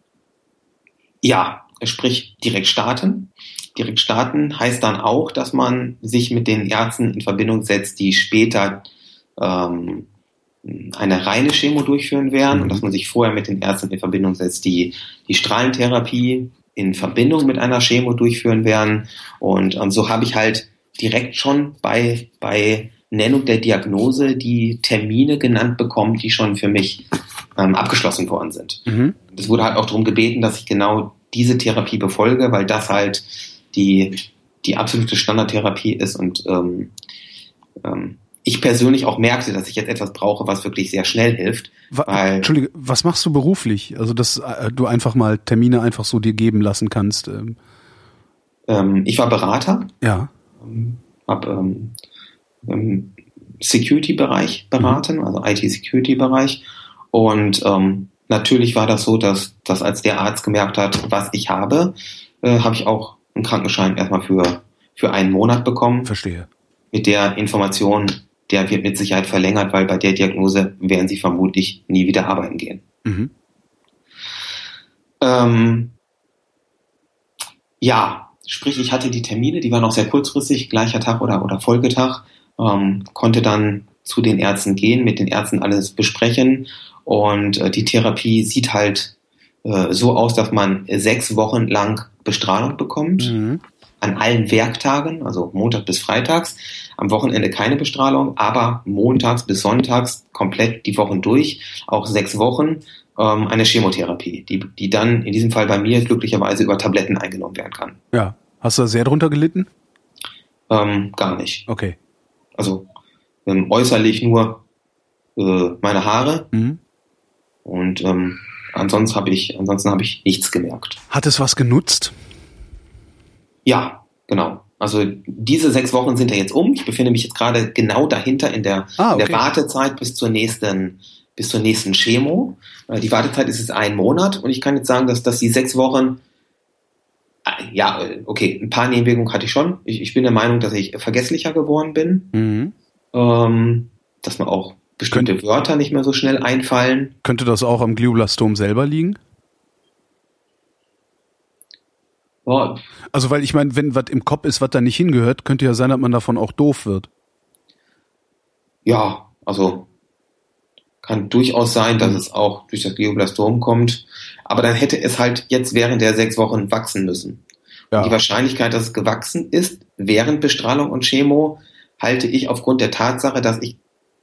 ja, sprich direkt starten. Direkt starten heißt dann auch, dass man sich mit den Ärzten in Verbindung setzt, die später ähm, eine reine Chemo durchführen werden, mhm. und dass man sich vorher mit den Ärzten in Verbindung setzt, die die Strahlentherapie in Verbindung mit einer Chemo durchführen werden. Und ähm, so habe ich halt direkt schon bei, bei Nennung der Diagnose die Termine genannt bekommen, die schon für mich ähm, abgeschlossen worden sind. Mhm. Es wurde halt auch darum gebeten, dass ich genau diese Therapie befolge, weil das halt die, die absolute Standardtherapie ist, und ähm, ähm, ich persönlich auch merkte, dass ich jetzt etwas brauche, was wirklich sehr schnell hilft. Weil, Entschuldige, was machst du beruflich? Also, dass äh, du einfach mal Termine einfach so dir geben lassen kannst. Ähm. Ähm, ich war Berater. Ja. Ähm, hab ähm, im Security-Bereich beraten, mhm. also I T-Security-Bereich. Und ähm, natürlich war das so, dass, dass als der Arzt gemerkt hat, was ich habe, äh, habe ich auch einen Krankenschein erstmal für, für einen Monat bekommen. Verstehe. Mit der Information, der wird mit Sicherheit verlängert, weil bei der Diagnose werden sie vermutlich nie wieder arbeiten gehen. Mhm. Ähm, ja, sprich, ich hatte die Termine, die waren auch sehr kurzfristig, gleicher Tag oder, oder Folgetag, ähm, konnte dann zu den Ärzten gehen, mit den Ärzten alles besprechen, und äh, die Therapie sieht halt äh, so aus, dass man sechs Wochen lang Bestrahlung bekommt. Mhm. An allen Werktagen, also Montag bis Freitags, am Wochenende keine Bestrahlung, aber montags bis sonntags komplett die Wochen durch, auch sechs Wochen, ähm, eine Chemotherapie, die, die dann in diesem Fall bei mir glücklicherweise über Tabletten eingenommen werden kann. Ja. Hast du da sehr drunter gelitten? Ähm, gar nicht. Okay. Also ähm, äußerlich nur äh, meine Haare, mhm. und ähm, ansonsten habe ich, ansonsten habe ich nichts gemerkt. Hat es was genutzt? Ja, genau. Also diese sechs Wochen sind ja jetzt um. Ich befinde mich jetzt gerade genau dahinter in der, ah, okay. in der Wartezeit bis zur nächsten, bis zur nächsten Chemo. Die Wartezeit ist jetzt ein Monat, und ich kann jetzt sagen, dass, dass die sechs Wochen, ja, okay, ein paar Nebenwirkungen hatte ich schon. Ich, ich bin der Meinung, dass ich vergesslicher geworden bin, mhm. ähm, dass mir auch bestimmte Könnt, Wörter nicht mehr so schnell einfallen. Könnte das auch am Glioblastom selber liegen? Oh. Also, weil ich meine, wenn was im Kopf ist, was da nicht hingehört, könnte ja sein, dass man davon auch doof wird. Ja, also kann durchaus sein, dass es auch durch das Glioblastom kommt. Aber dann hätte es halt jetzt während der sechs Wochen wachsen müssen. Ja. Die Wahrscheinlichkeit, dass es gewachsen ist während Bestrahlung und Chemo, halte ich aufgrund der Tatsache, dass ich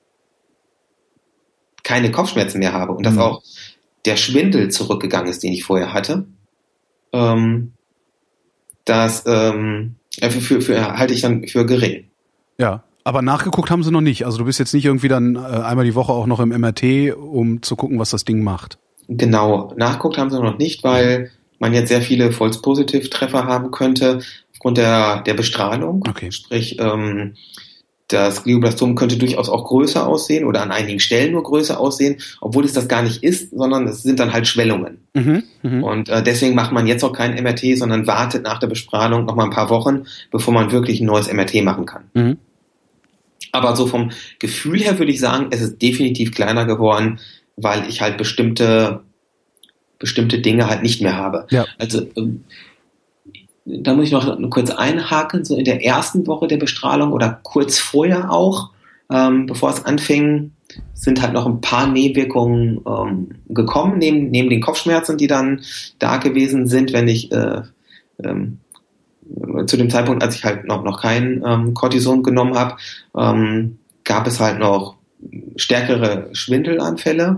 keine Kopfschmerzen mehr habe und dass mhm. auch der Schwindel zurückgegangen ist, den ich vorher hatte, ähm, das ähm, für, für, für, halte ich dann für gering. Ja, aber nachgeguckt haben sie noch nicht. Also du bist jetzt nicht irgendwie dann äh, einmal die Woche auch noch im M R T, um zu gucken, was das Ding macht. Genau, nachgeguckt haben sie noch nicht, weil man jetzt sehr viele False-Positive-Treffer haben könnte aufgrund der, der Bestrahlung. Okay. Sprich, ähm, das Glioblastom könnte durchaus auch größer aussehen oder an einigen Stellen nur größer aussehen, obwohl es das gar nicht ist, sondern es sind dann halt Schwellungen. Mhm, mh. Und äh, deswegen macht man jetzt auch keinen M R T, sondern wartet nach der Bestrahlung noch mal ein paar Wochen, bevor man wirklich ein neues M R T machen kann. Mhm. Aber so vom Gefühl her würde ich sagen, es ist definitiv kleiner geworden, weil ich halt bestimmte bestimmte Dinge halt nicht mehr habe. Ja. Also ähm, da muss ich noch kurz einhaken, so in der ersten Woche der Bestrahlung oder kurz vorher auch, ähm, bevor es anfing, sind halt noch ein paar Nebenwirkungen ähm, gekommen, neben, neben den Kopfschmerzen, die dann da gewesen sind, wenn ich äh, ähm, zu dem Zeitpunkt, als ich halt noch, noch kein ähm, Cortison genommen habe, ähm, gab es halt noch stärkere Schwindelanfälle,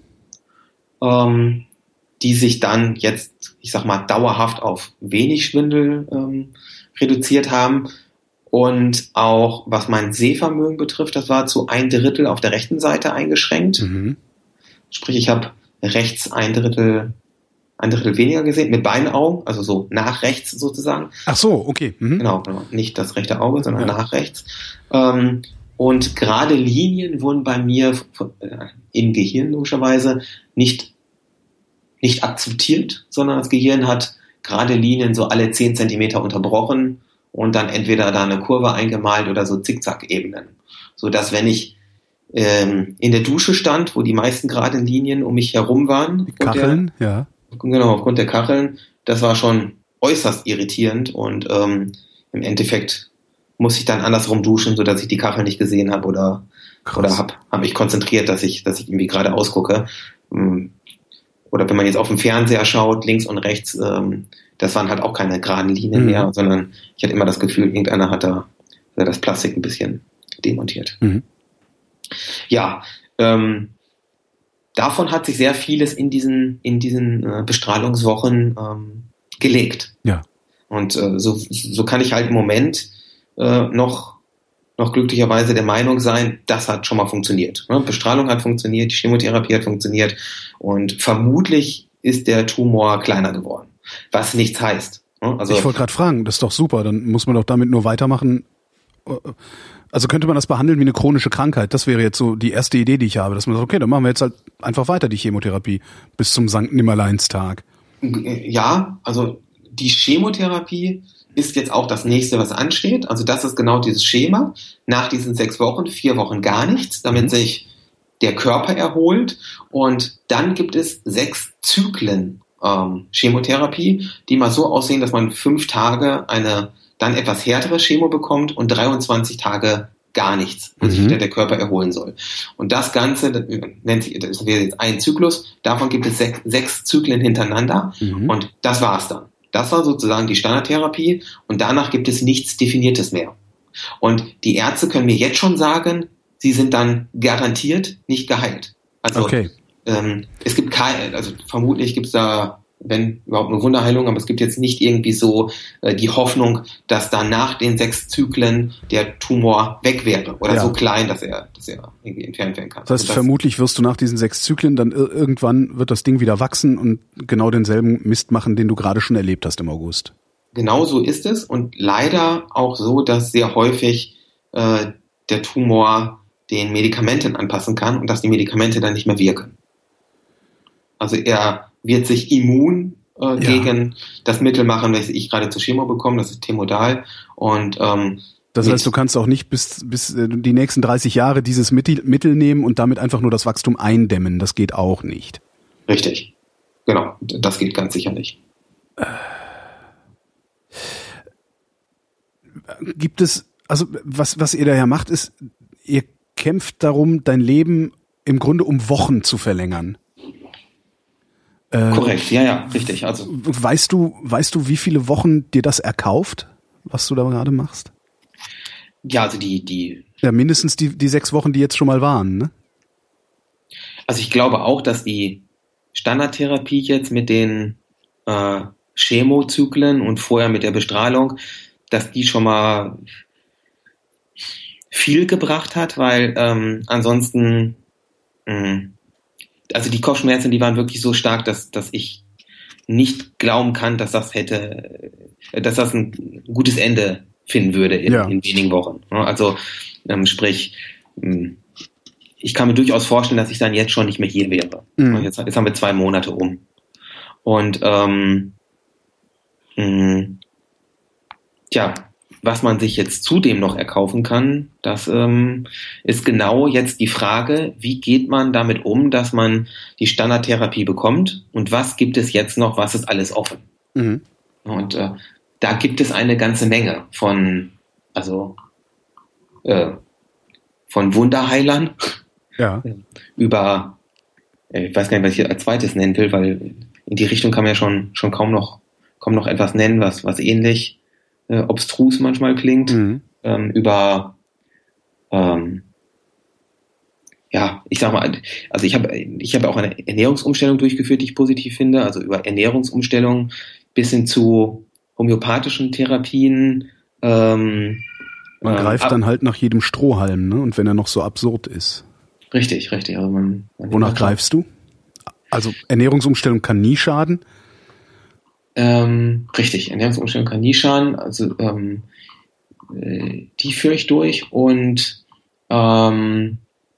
ähm, die sich dann jetzt, ich sag mal, dauerhaft auf wenig Schwindel ähm, reduziert haben. Und auch, was mein Sehvermögen betrifft, das war zu ein Drittel auf der rechten Seite eingeschränkt. Mhm. Sprich, ich habe rechts ein Drittel, ein Drittel weniger gesehen, mit beiden Augen, also so nach rechts sozusagen. Ach so, okay. Mhm. Genau, genau, nicht das rechte Auge, sondern ja. nach rechts. Ähm, und gerade Linien wurden bei mir äh, im Gehirn logischerweise nicht nicht akzeptiert, sondern das Gehirn hat gerade Linien so alle zehn Zentimeter unterbrochen und dann entweder da eine Kurve eingemalt oder so Zickzack-Ebenen. So dass, wenn ich ähm, in der Dusche stand, wo die meisten geraden Linien um mich herum waren. Kacheln, der, ja. Genau, aufgrund der Kacheln, das war schon äußerst irritierend und ähm, im Endeffekt muss ich dann andersrum duschen, so dass ich die Kacheln nicht gesehen habe oder, oder habe hab mich konzentriert, dass ich, dass ich irgendwie gerade ausgucke. Oder wenn man jetzt auf dem Fernseher schaut, links und rechts, ähm, das waren halt auch keine geraden Linien mhm. mehr, sondern ich hatte immer das Gefühl, irgendeiner hat da das Plastik ein bisschen demontiert. Mhm. Ja, ähm, davon hat sich sehr vieles in diesen, in diesen äh, Bestrahlungswochen ähm, gelegt. Ja. Und äh, so, so kann ich halt im Moment äh, noch noch glücklicherweise der Meinung sein, das hat schon mal funktioniert. Bestrahlung hat funktioniert, die Chemotherapie hat funktioniert und vermutlich ist der Tumor kleiner geworden, was nichts heißt. Also, ich wollte gerade fragen, das ist doch super, dann muss man doch damit nur weitermachen. Also könnte man das behandeln wie eine chronische Krankheit? Das wäre jetzt so die erste Idee, die ich habe, dass man sagt, okay, dann machen wir jetzt halt einfach weiter die Chemotherapie bis zum Sankt Nimmerleinstag. Ja, also die Chemotherapie ist jetzt auch das nächste, was ansteht. Also das ist genau dieses Schema. Nach diesen sechs Wochen, vier Wochen gar nichts, damit mhm. sich der Körper erholt. Und dann gibt es sechs Zyklen ähm, Chemotherapie, die mal so aussehen, dass man fünf Tage eine dann etwas härtere Chemo bekommt und dreiundzwanzig Tage gar nichts, bis sich mhm. wieder der Körper erholen soll. Und das Ganze, das nennt sich, das wäre jetzt ein Zyklus, davon gibt es sechs, sechs Zyklen hintereinander mhm. und das war's dann. Das war sozusagen die Standardtherapie und danach gibt es nichts Definiertes mehr. Und die Ärzte können mir jetzt schon sagen, sie sind dann garantiert nicht geheilt. Also okay. ähm, es gibt keine, also vermutlich gibt es da, wenn überhaupt eine Wunderheilung, aber es gibt jetzt nicht irgendwie so äh, die Hoffnung, dass dann nach den sechs Zyklen der Tumor weg wäre oder ja. so klein, dass er, dass er irgendwie entfernt werden kann. Das heißt, das, vermutlich wirst du nach diesen sechs Zyklen dann ir- irgendwann wird das Ding wieder wachsen und genau denselben Mist machen, den du gerade schon erlebt hast im August. Genau so ist es und leider auch so, dass sehr häufig äh, der Tumor den Medikamenten anpassen kann und dass die Medikamente dann nicht mehr wirken. Also er wird sich immun äh, ja. gegen das Mittel machen, welches ich gerade zur Chemo bekomme, das ist Temodal. Und ähm, das heißt, du kannst auch nicht bis bis äh, die nächsten dreißig Jahre dieses Mittel, Mittel nehmen und damit einfach nur das Wachstum eindämmen. Das geht auch nicht. Richtig. Genau, das geht ganz sicher nicht. Gibt es, also was was ihr da ja macht, ist, ihr kämpft darum, dein Leben im Grunde um Wochen zu verlängern. Korrekt, ja, ja, richtig. Also weißt du, weißt du, wie viele Wochen dir das erkauft, was du da gerade machst? Ja, also die, die. Ja, mindestens die, die sechs Wochen, die jetzt schon mal waren, ne? Also ich glaube auch, dass die Standardtherapie jetzt mit den äh, Chemozyklen und vorher mit der Bestrahlung, dass die schon mal viel gebracht hat, weil ähm, ansonsten, mh, also die Kopfschmerzen, die waren wirklich so stark, dass, dass ich nicht glauben kann, dass das hätte, dass das ein gutes Ende finden würde in, ja. in wenigen Wochen. Also ähm, sprich, ich kann mir durchaus vorstellen, dass ich dann jetzt schon nicht mehr hier wäre. Mhm. Jetzt, jetzt haben wir zwei Monate um. Und ähm, mh, tja, was man sich jetzt zudem noch erkaufen kann, das ähm, ist genau jetzt die Frage, wie geht man damit um, dass man die Standardtherapie bekommt und was gibt es jetzt noch, was ist alles offen? Mhm. Und äh, da gibt es eine ganze Menge von, also äh, von Wunderheilern ja. über, ich weiß gar nicht, was ich als zweites nennen will, weil in die Richtung kann man ja schon schon kaum noch kaum noch etwas nennen, was was ähnlich Äh, obstrus manchmal klingt, mhm. ähm, über ähm, ja, ich sag mal, also ich habe ich habe auch eine Ernährungsumstellung durchgeführt, die ich positiv finde, also über Ernährungsumstellung bis hin zu homöopathischen Therapien. Ähm, man ähm, greift ab- dann halt nach jedem Strohhalm, ne? Und wenn er noch so absurd ist. Richtig, richtig. Also man, man Wonach greifst du? Also Ernährungsumstellung kann nie schaden. Ähm, richtig, Ernährungsumstellung kann nie schaden, also ähm, äh, die führe ich durch und ähm,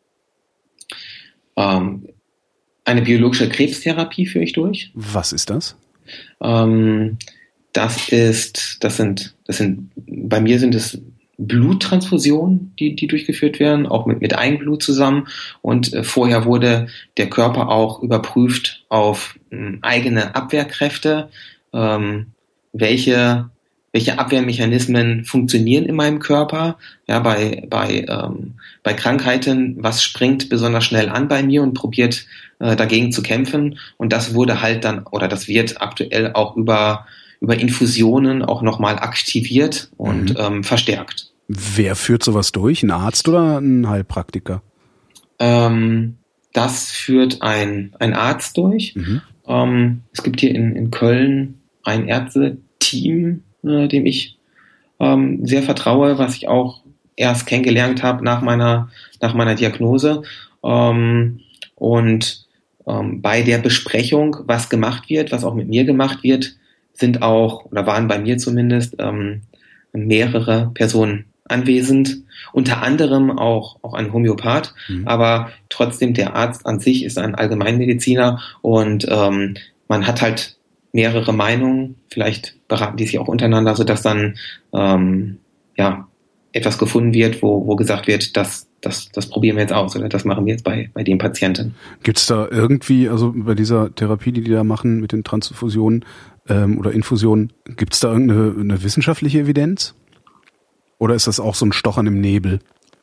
ähm, eine biologische Krebstherapie führe ich durch. Was ist das? Ähm, das ist, das sind, das sind, bei mir sind es Bluttransfusionen, die, die durchgeführt werden, auch mit, mit Eigenblut zusammen. Und äh, vorher wurde der Körper auch überprüft auf äh, eigene Abwehrkräfte. Ähm, welche, welche Abwehrmechanismen funktionieren in meinem Körper, ja, bei, bei, ähm, bei Krankheiten, was springt besonders schnell an bei mir und probiert äh, dagegen zu kämpfen. Und das wurde halt dann, oder das wird aktuell auch über, über Infusionen auch nochmal aktiviert und mhm. ähm, verstärkt. Wer führt sowas durch? Ein Arzt oder ein Heilpraktiker? Ähm, das führt ein, ein Arzt durch. Mhm. Ähm, es gibt hier in, in Köln ein Ärzte-Team, äh, dem ich ähm, sehr vertraue, was ich auch erst kennengelernt habe nach meiner nach meiner Diagnose. Ähm, und ähm, bei der Besprechung, was gemacht wird, was auch mit mir gemacht wird, sind auch, oder waren bei mir zumindest, ähm, mehrere Personen anwesend, unter anderem auch, auch ein Homöopath, mhm. aber trotzdem der Arzt an sich ist ein Allgemeinmediziner und ähm, man hat halt mehrere Meinungen, vielleicht beraten die sich auch untereinander, sodass dann ähm, ja etwas gefunden wird, wo, wo gesagt wird, das, das, das probieren wir jetzt aus oder das machen wir jetzt bei, bei dem Patienten. Gibt es da irgendwie, also bei dieser Therapie, die die da machen mit den Transfusionen ähm, oder Infusionen, gibt es da irgendeine eine wissenschaftliche Evidenz? Oder ist das auch so ein Stochern im Nebel?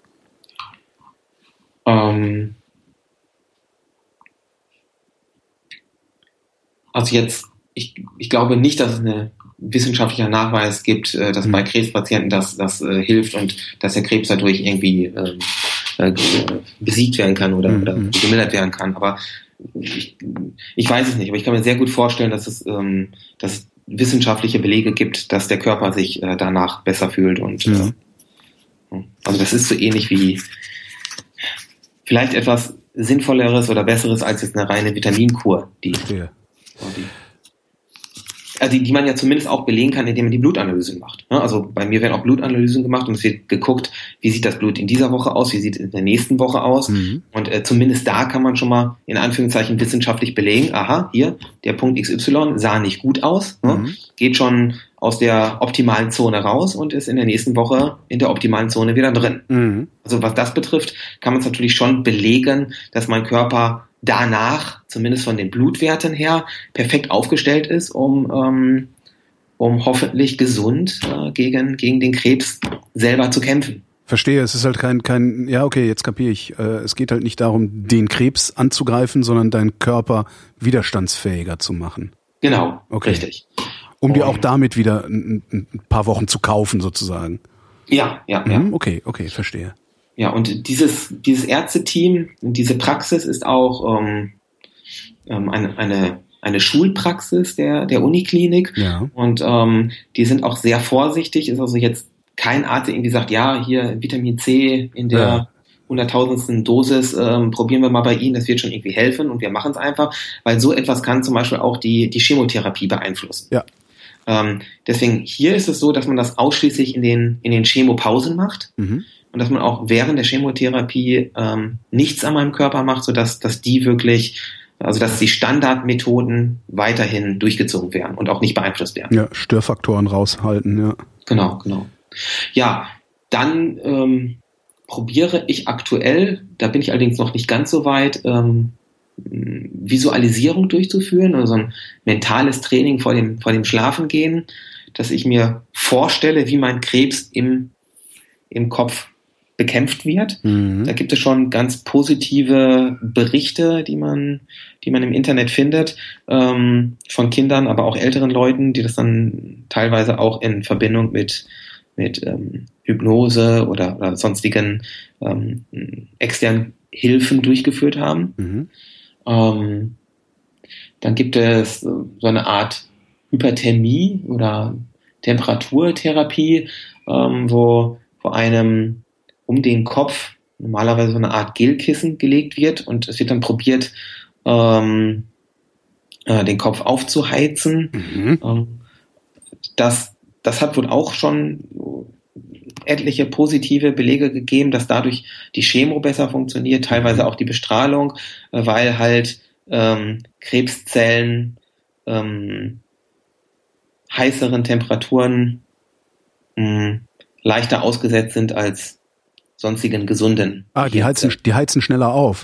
Ähm, also jetzt, ich, ich glaube nicht, dass es einen wissenschaftlichen Nachweis gibt, äh, dass mhm. bei Krebspatienten das, das äh, hilft und dass der Krebs dadurch irgendwie äh, äh, besiegt werden kann oder, mhm. oder gemildert werden kann. Aber ich, ich weiß es nicht. Aber ich kann mir sehr gut vorstellen, dass es, ähm, dass es wissenschaftliche Belege gibt, dass der Körper sich äh, danach besser fühlt. Und mhm. äh, also das ist so ähnlich wie vielleicht etwas Sinnvolleres oder Besseres als jetzt eine reine Vitaminkur, die, ja. die also die, die man ja zumindest auch belegen kann, indem man die Blutanalysen macht. Also bei mir werden auch Blutanalysen gemacht und es wird geguckt, wie sieht das Blut in dieser Woche aus, wie sieht es in der nächsten Woche aus. Mhm. Und äh, zumindest da kann man schon mal in Anführungszeichen wissenschaftlich belegen, aha, hier, der Punkt X Y sah nicht gut aus, mhm. ne? Geht schon aus der optimalen Zone raus und ist in der nächsten Woche in der optimalen Zone wieder drin. Mhm. Also was das betrifft, kann man es natürlich schon belegen, dass mein Körper danach, zumindest von den Blutwerten her, perfekt aufgestellt ist, um, ähm, um hoffentlich gesund äh, gegen, gegen den Krebs selber zu kämpfen. Verstehe, es ist halt kein, kein, ja okay, jetzt kapiere ich. Äh, es geht halt nicht darum, den Krebs anzugreifen, sondern deinen Körper widerstandsfähiger zu machen. Genau, okay. Richtig. Um dir auch damit wieder ein, ein paar Wochen zu kaufen, sozusagen. Ja, ja, ja. Mhm, okay, okay, verstehe. Ja, und dieses, dieses Ärzteteam, diese Praxis ist auch ähm, ähm, eine, eine, eine Schulpraxis der, der Uniklinik. Ja. Und ähm, die sind auch sehr vorsichtig. Ist also jetzt kein Arzt, der irgendwie sagt, ja, hier Vitamin C in der ja. hunderttausendsten Dosis, ähm, probieren wir mal bei Ihnen, das wird schon irgendwie helfen und wir machen es einfach, weil so etwas kann zum Beispiel auch die, die Chemotherapie beeinflussen. Ja. Ähm, deswegen hier ist es so, dass man das ausschließlich in den, in den Chemopausen macht. Mhm. Und dass man auch während der Chemotherapie ähm, nichts an meinem Körper macht, sodass dass die wirklich, also dass die Standardmethoden weiterhin durchgezogen werden und auch nicht beeinflusst werden. Ja, Störfaktoren raushalten, ja. Genau, genau. Ja, dann ähm, probiere ich aktuell, da bin ich allerdings noch nicht ganz so weit, ähm, Visualisierung durchzuführen, also ein mentales Training vor dem, vor dem Schlafengehen, dass ich mir vorstelle, wie mein Krebs im, im Kopf bekämpft wird. Mhm. Da gibt es schon ganz positive Berichte, die man, die man im Internet findet, ähm, von Kindern, aber auch älteren Leuten, die das dann teilweise auch in Verbindung mit, mit ähm, Hypnose oder, oder sonstigen ähm, externen Hilfen durchgeführt haben. Mhm. Ähm, dann gibt es so eine Art Hyperthermie oder Temperaturtherapie, ähm, wo vor einem um den Kopf normalerweise so eine Art Gelkissen gelegt wird und es wird dann probiert, ähm, äh, den Kopf aufzuheizen. Mhm. Ähm, das, das hat wohl auch schon etliche positive Belege gegeben, dass dadurch die Chemo besser funktioniert, teilweise auch die Bestrahlung, äh, weil halt ähm, Krebszellen ähm, heißeren Temperaturen mh, leichter ausgesetzt sind als sonstigen gesunden. Ah, die heizen, die heizen schneller auf.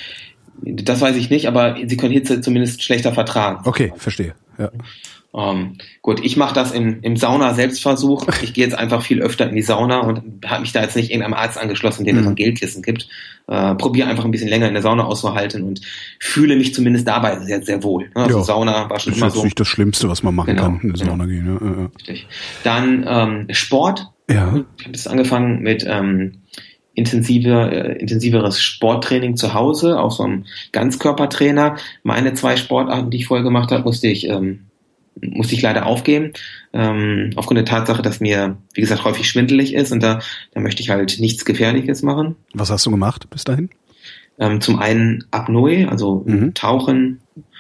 Das weiß ich nicht, aber sie können Hitze zumindest schlechter vertragen. Okay, verstehe. Ja. Um, gut, ich mache das im, im Sauna-Selbstversuch. Ich gehe jetzt einfach viel öfter in die Sauna und habe mich da jetzt nicht irgendeinem Arzt angeschlossen, dem es mhm. ein Gelkissen gibt. Uh, Probiere einfach ein bisschen länger in der Sauna auszuhalten und fühle mich zumindest dabei sehr, sehr wohl. Also ja. Sauna war schon das immer ist so. Das ist nicht das Schlimmste, was man machen genau, kann, in der Sauna genau. gehen. Ja, ja. Richtig. Dann ähm, Sport. Ja. Ich habe jetzt angefangen mit ähm, intensive, äh, intensiveres Sporttraining zu Hause, auch so einem Ganzkörpertrainer. Meine zwei Sportarten, die ich vorher gemacht habe, musste ich ähm, musste ich leider aufgeben, ähm, aufgrund der Tatsache, dass mir, wie gesagt, häufig schwindelig ist und da, da möchte ich halt nichts Gefährliches machen. Was hast du gemacht bis dahin? Ähm, zum einen Apnoe, also mhm. Tauchen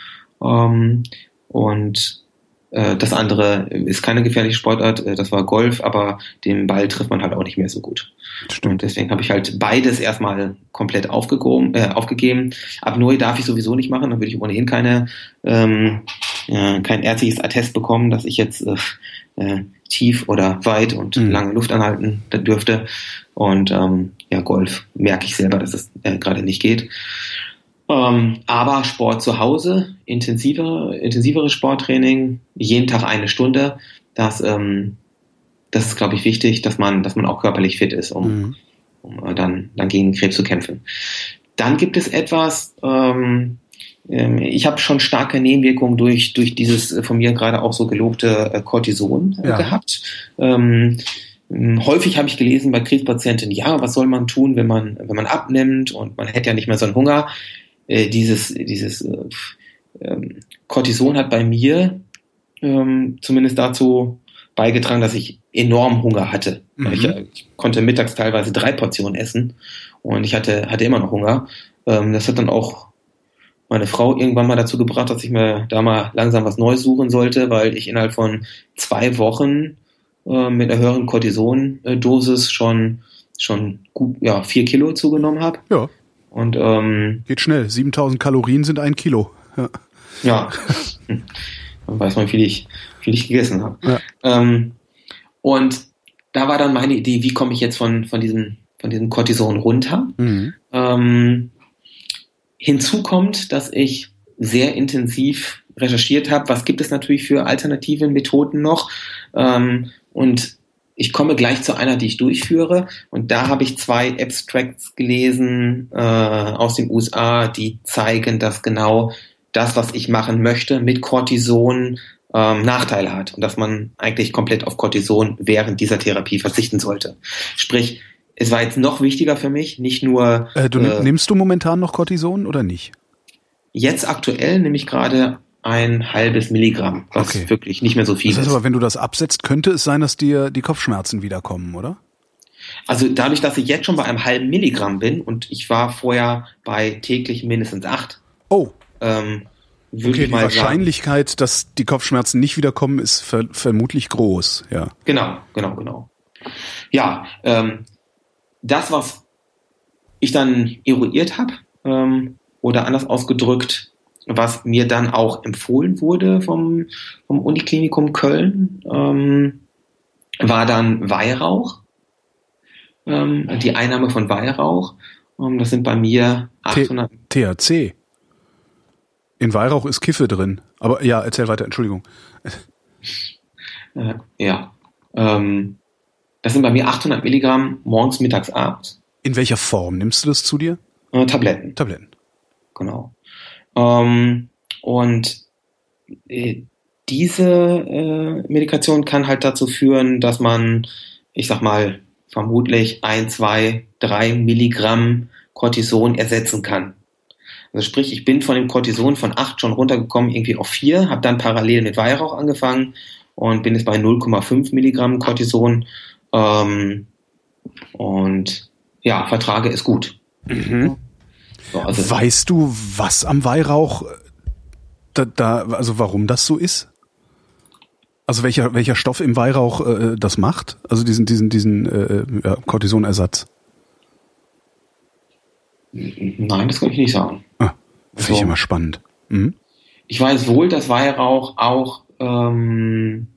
ähm, und äh, das andere ist keine gefährliche Sportart, äh, das war Golf, aber den Ball trifft man halt auch nicht mehr so gut. Stimmt. Und deswegen habe ich halt beides erstmal komplett aufgegeben. Äh, aufgegeben. Apnoe darf ich sowieso nicht machen, dann würde ich ohnehin keine ähm, äh, kein ärztliches Attest bekommen, dass ich jetzt äh, äh, tief oder weit und mhm. lange Luft anhalten dürfte. Und ähm, ja, Golf merke ich selber, dass es äh, gerade nicht geht. Ähm, aber Sport zu Hause, intensivere, intensiveres Sporttraining, jeden Tag eine Stunde, das, ähm, das ist, glaube ich, wichtig, dass man, dass man auch körperlich fit ist, um, mhm. um äh, dann, dann gegen Krebs zu kämpfen. Dann gibt es etwas, ähm, ähm, ich habe schon starke Nebenwirkungen durch, durch dieses äh, von mir gerade auch so gelobte äh, Cortison äh, ja. gehabt. Ähm, Häufig habe ich gelesen bei Krebspatienten, ja, was soll man tun, wenn man, wenn man abnimmt und man hätte ja nicht mehr so einen Hunger. Äh, dieses, dieses äh, ähm, Cortison hat bei mir ähm, zumindest dazu beigetragen, dass ich enorm Hunger hatte. Mhm. Ich, ich konnte mittags teilweise drei Portionen essen und ich hatte, hatte immer noch Hunger. Ähm, das hat dann auch meine Frau irgendwann mal dazu gebracht, dass ich mir da mal langsam was Neues suchen sollte, weil ich innerhalb von zwei Wochen mit einer höheren Cortison-Dosis schon, schon gut, ja, vier Kilo zugenommen habe. Ja. Und, ähm, geht schnell. siebentausend Kalorien sind ein Kilo. Ja. Ja. Dann weiß man, wie viel ich, wie viel ich gegessen habe. Ja. Ähm, und da war dann meine Idee, wie komme ich jetzt von, von diesem, von diesem Cortison runter? Mhm. Ähm, hinzu kommt, dass ich sehr intensiv recherchiert habe, was gibt es natürlich für alternative Methoden noch, ähm, und ich komme gleich zu einer, die ich durchführe, und da habe ich zwei Abstracts gelesen äh, aus den U S A, die zeigen, dass genau das, was ich machen möchte, mit Cortison ähm, Nachteile hat und dass man eigentlich komplett auf Cortison während dieser Therapie verzichten sollte. Sprich, es war jetzt noch wichtiger für mich, nicht nur... Äh, du äh, nimmst du momentan noch Cortison oder nicht? Jetzt aktuell nehme ich gerade ein halbes Milligramm, was okay. wirklich nicht mehr so viel ist. Das heißt aber, wenn du das absetzt, könnte es sein, dass dir die Kopfschmerzen wiederkommen, oder? Also dadurch, dass ich jetzt schon bei einem halben Milligramm bin und ich war vorher bei täglich mindestens acht. Oh. Ähm, würde okay, ich mal die Wahrscheinlichkeit, sagen, dass die Kopfschmerzen nicht wiederkommen, ist ver- vermutlich groß, ja. Genau, genau, genau. Ja, ähm, das, was ich dann eruiert habe, ähm, oder anders ausgedrückt, was mir dann auch empfohlen wurde vom, vom Uniklinikum Köln, ähm, war dann Weihrauch. Ähm, die Einnahme von Weihrauch. Ähm, das sind bei mir achthundert... T H C. In Weihrauch ist Kiffe drin. Aber ja, erzähl weiter, Entschuldigung. Äh, ja. Ähm, das sind bei mir achthundert Milligramm morgens, mittags, abends. In welcher Form nimmst du das zu dir? Äh, Tabletten. Tabletten. Genau. Ähm, und äh, diese äh, Medikation kann halt dazu führen, dass man, ich sag mal, vermutlich ein, zwei, drei Milligramm Cortison ersetzen kann. Also sprich, ich bin von dem Cortison von acht schon runtergekommen, irgendwie auf vier, habe dann parallel mit Weihrauch angefangen und bin jetzt bei null Komma fünf Milligramm Cortison. Ähm, und ja, vertrage es gut. Mhm. So, also weißt du, was am Weihrauch da, da, also warum das so ist? Also welcher welcher Stoff im Weihrauch äh, das macht? Also diesen diesen diesen äh, ja, Cortisonersatz? Nein, das kann ich nicht sagen. Ah, finde ich so. Immer spannend. Mhm. Ich weiß wohl, dass Weihrauch auch ähm,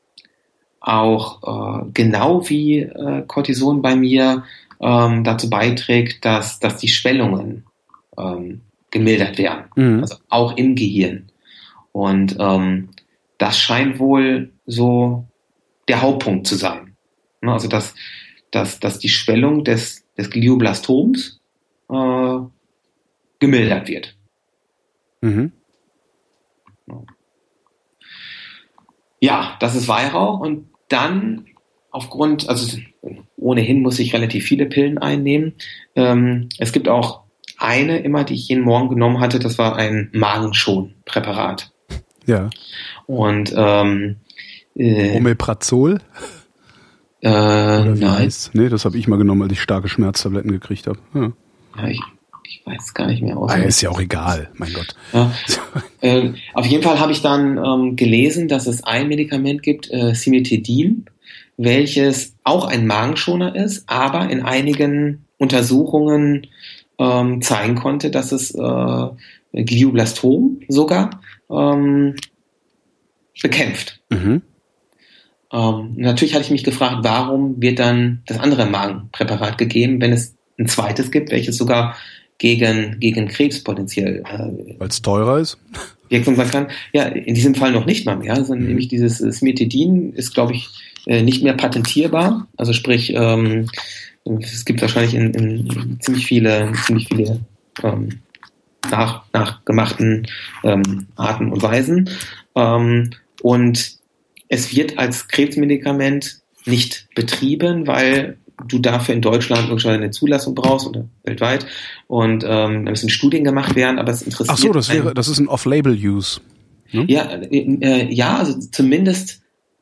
auch äh, genau wie äh, Cortison bei mir ähm, dazu beiträgt, dass dass die Schwellungen ähm, gemildert werden, mhm. also auch im Gehirn. Und ähm, das scheint wohl so der Hauptpunkt zu sein. Also dass, dass, dass die Schwellung des, des Glioblastoms äh, gemildert wird. Mhm. Ja, das ist Weihrauch. Und dann aufgrund, also ohnehin muss ich relativ viele Pillen einnehmen. Ähm, es gibt auch eine immer, die ich jeden Morgen genommen hatte, das war ein Magenschonpräparat. Ja. Und ähm, äh, Omeprazol? Äh, nein. Nee, das habe ich mal genommen, als ich starke Schmerztabletten gekriegt habe. Ja. Ja, ich, ich weiß gar nicht mehr aus. Ah, ist ja auch egal, mein Gott. Ja. äh, auf jeden Fall habe ich dann ähm, gelesen, dass es ein Medikament gibt, äh, Cimetidin, welches auch ein Magenschoner ist, aber in einigen Untersuchungen ähm, zeigen konnte, dass es äh, Glioblastom sogar ähm, bekämpft. Mhm. Ähm, natürlich hatte ich mich gefragt, warum wird dann das andere Magenpräparat gegeben, wenn es ein zweites gibt, welches sogar gegen, gegen Krebs potenziell äh, weil es teurer ist? wirksam sein kann. Ja, in diesem Fall noch nicht mal mehr. Also mhm. nämlich dieses Cimetidin ist, glaube ich, äh, nicht mehr patentierbar. Also sprich, ähm, es gibt wahrscheinlich in, in ziemlich viele, ziemlich viele ähm, nach, nachgemachten ähm, Arten und Weisen. Ähm, und es wird als Krebsmedikament nicht betrieben, weil du dafür in Deutschland irgendwann eine Zulassung brauchst oder weltweit. Und ähm, da müssen Studien gemacht werden, aber es interessiert. Ach so, das wäre, das ist ein Off-Label-Use. Hm? Ja, äh, ja, also zumindest